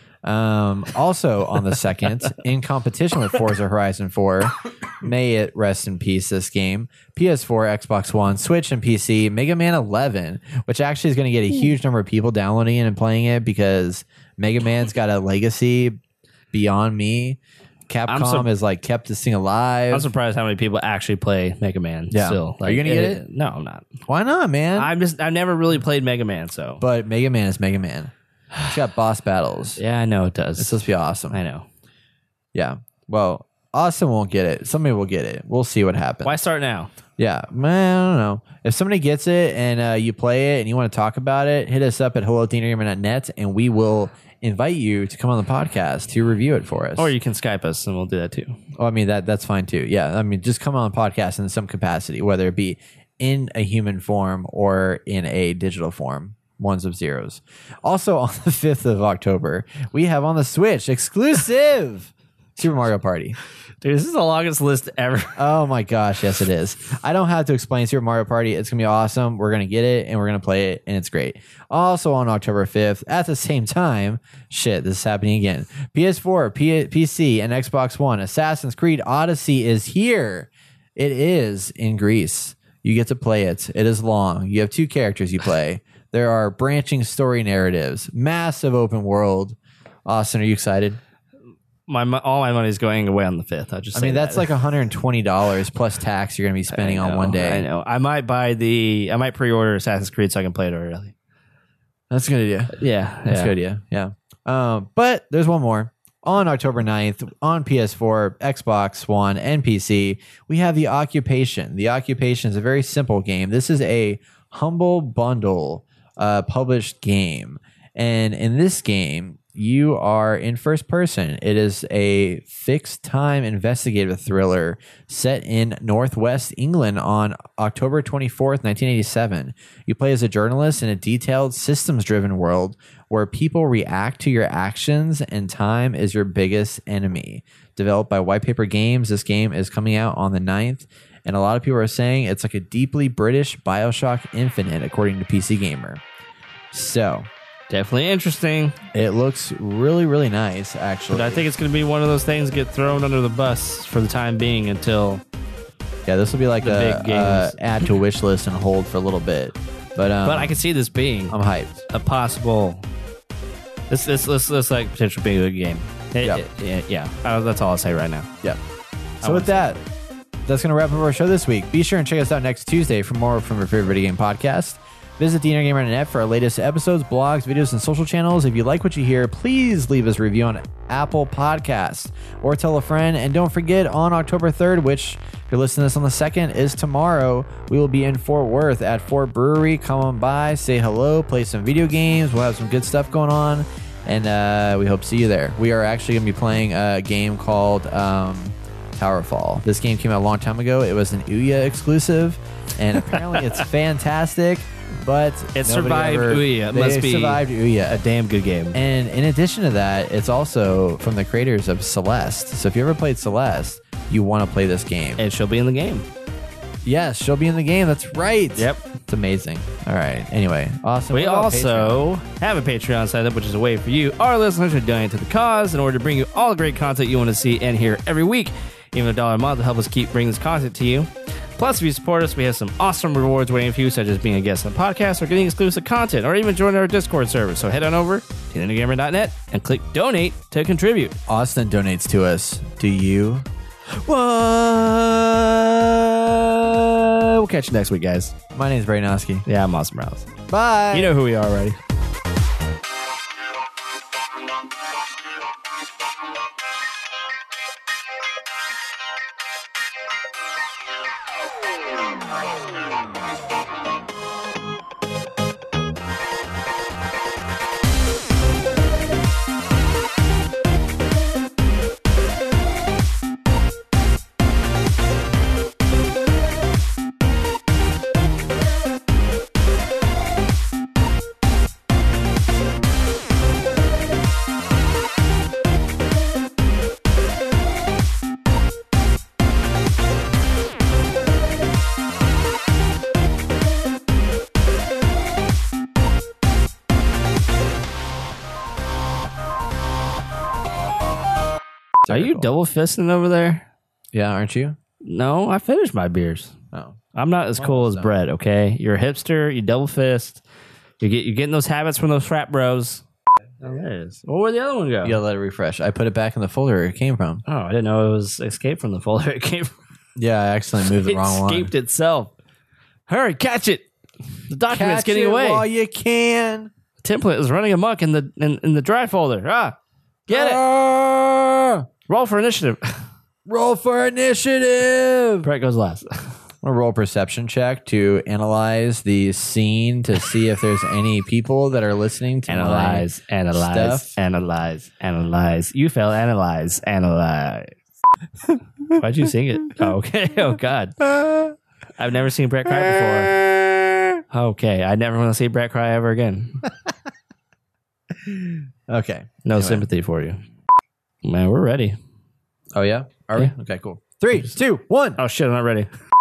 Um, also on the second, in competition with Forza Horizon four, may it rest in peace, this game, P S four, Xbox One, Switch, and P C, Mega Man eleven, which actually is going to get a huge number of people downloading it and playing it because Mega Man's got a legacy beyond me. Capcom su- has like kept this thing alive. I'm surprised how many people actually play Mega Man. Yeah. Still, Are you gonna get it? No, I'm not. Why not, man? I'm just. I've never really played Mega Man, so. But Mega Man is Mega Man. It's got boss battles. Yeah, I know it does. It's supposed to be awesome. I know. Yeah. Well, Austin won't get it. Somebody will get it. We'll see what happens. Why start now? Yeah, man, I don't know. If somebody gets it and uh, you play it and you want to talk about it, hit us up at hello at the intergamer dot net and we will invite you to come on the podcast to review it for us. Or you can Skype us and we'll do that too. Oh, I mean, that that's fine too. Yeah, I mean, just come on the podcast in some capacity, whether it be in a human form or in a digital form. Ones of zeros. Also on the fifth of October, we have on the Switch exclusive Super Mario Party. Dude, this is the longest list ever. Oh my gosh, yes it is. I don't have to explain Super Mario Party. It's going to be awesome. We're going to get it and we're going to play it and it's great. Also on October fifth, at the same time, shit, this is happening again. P S four, P- PC, and Xbox One, Assassin's Creed Odyssey is here. It is in Greece. You get to play it. It is long. You have two characters you play. There are branching story narratives, massive open world. Austin, are you excited? My mo- all my money is going away on the fifth. I just. I say mean, that's that. like one hundred twenty dollars plus tax you're going to be spending I know, on one day. I know. I might buy the. I might pre-order Assassin's Creed so I can play it early. That's a good idea. Yeah, That's yeah. a good idea. Yeah. Um, but there's one more. On October ninth, on P S four, Xbox One, and P C, we have The Occupation. The Occupation is a very simple game. This is a Humble Bundle uh, published game. And in this game, you are in first person. It is a fixed time investigative thriller set in Northwest England on October twenty-fourth, nineteen eighty-seven. You play as a journalist in a detailed, systems-driven world where people react to your actions and time is your biggest enemy. Developed by White Paper Games, this game is coming out on the ninth, and a lot of people are saying it's like a deeply British BioShock Infinite, according to P C Gamer. So, Definitely interesting. it looks really, really nice, actually. But I think it's going to be one of those things get thrown under the bus for the time being until. Yeah, this will be like The a big uh, games. add to wish list and hold for a little bit. But um, But I can see this being I'm hyped. a possible. This this this this like potential being a good game. It- Yeah. it- yeah, yeah. Uh, that's all I'll say right now. Yeah. I So with wanna that, that's going to wrap up our show this week. Be sure and check us out next Tuesday for more from your favorite video game podcast. Visit the intergamer dot net for our latest episodes, blogs, videos, and social channels. If you like what you hear, please leave us a review on Apple Podcasts or tell a friend. And don't forget, on October third, which if you're listening to this on the second, is tomorrow, we will be in Fort Worth at Fort Brewery. Come on by, say hello, play some video games. We'll have some good stuff going on, and uh, we hope to see you there. We are actually going to be playing a game called um, Towerfall. This game came out a long time ago. It was an Ouya exclusive, and apparently it's fantastic. But It survived ever, Ouya. It they must be survived Ouya. a damn good game. And in addition to that, it's also from the creators of Celeste. So if you ever played Celeste, you want to play this game. And she'll be in the game. Yes, she'll be in the game. That's right. Yep. It's amazing. All right. Anyway, awesome. We What about also have a Patreon set up, which is a way for you, our listeners, to donate to the cause in order to bring you all the great content you want to see and hear every week. Even a dollar a month to help us keep bringing this content to you. Plus, if you support us, we have some awesome rewards waiting for you, such as being a guest on the podcast or getting exclusive content, or even joining our Discord server. So head on over to the intergamer dot net and click donate to contribute. Austin donates to us. Do you? What? We'll catch you next week, guys. My name's Braynoski. Yeah, I'm Austin Morales. Bye. You know who we are already. Are you double fisting over there? Yeah, aren't you? No, I finished my beers. Oh. I'm not as cool as done. Brett, okay? You're a hipster, you double fist. You get you're getting those habits from those frat bros. Oh, there it is. Well, where'd the other one go? You gotta let it refresh. I put it back in the folder it came from. Oh, I didn't know it was escaped from the folder. It came from Yeah, I accidentally moved the it wrong one. escaped itself. Hurry, catch it. The document's Catch getting it away. while you can. Template is running amok in the in, in the dry folder. Ah. Get it. Ah! Roll for initiative. Roll for initiative. Brett goes last. I'm gonna roll a perception check to analyze the scene to see if there's any people that are listening to Analyze, my analyze, stuff. analyze, analyze. You fell. Analyze, analyze. Why'd you sing it? Oh, okay. Oh, God. I've never seen Brett cry before. Okay. I never want to see Brett cry ever again. Okay. No Anyway. sympathy for you. Man, we're ready. Oh yeah. Are Yeah. we? Okay. Cool. Three, two, one. Oh, shit. I'm not ready.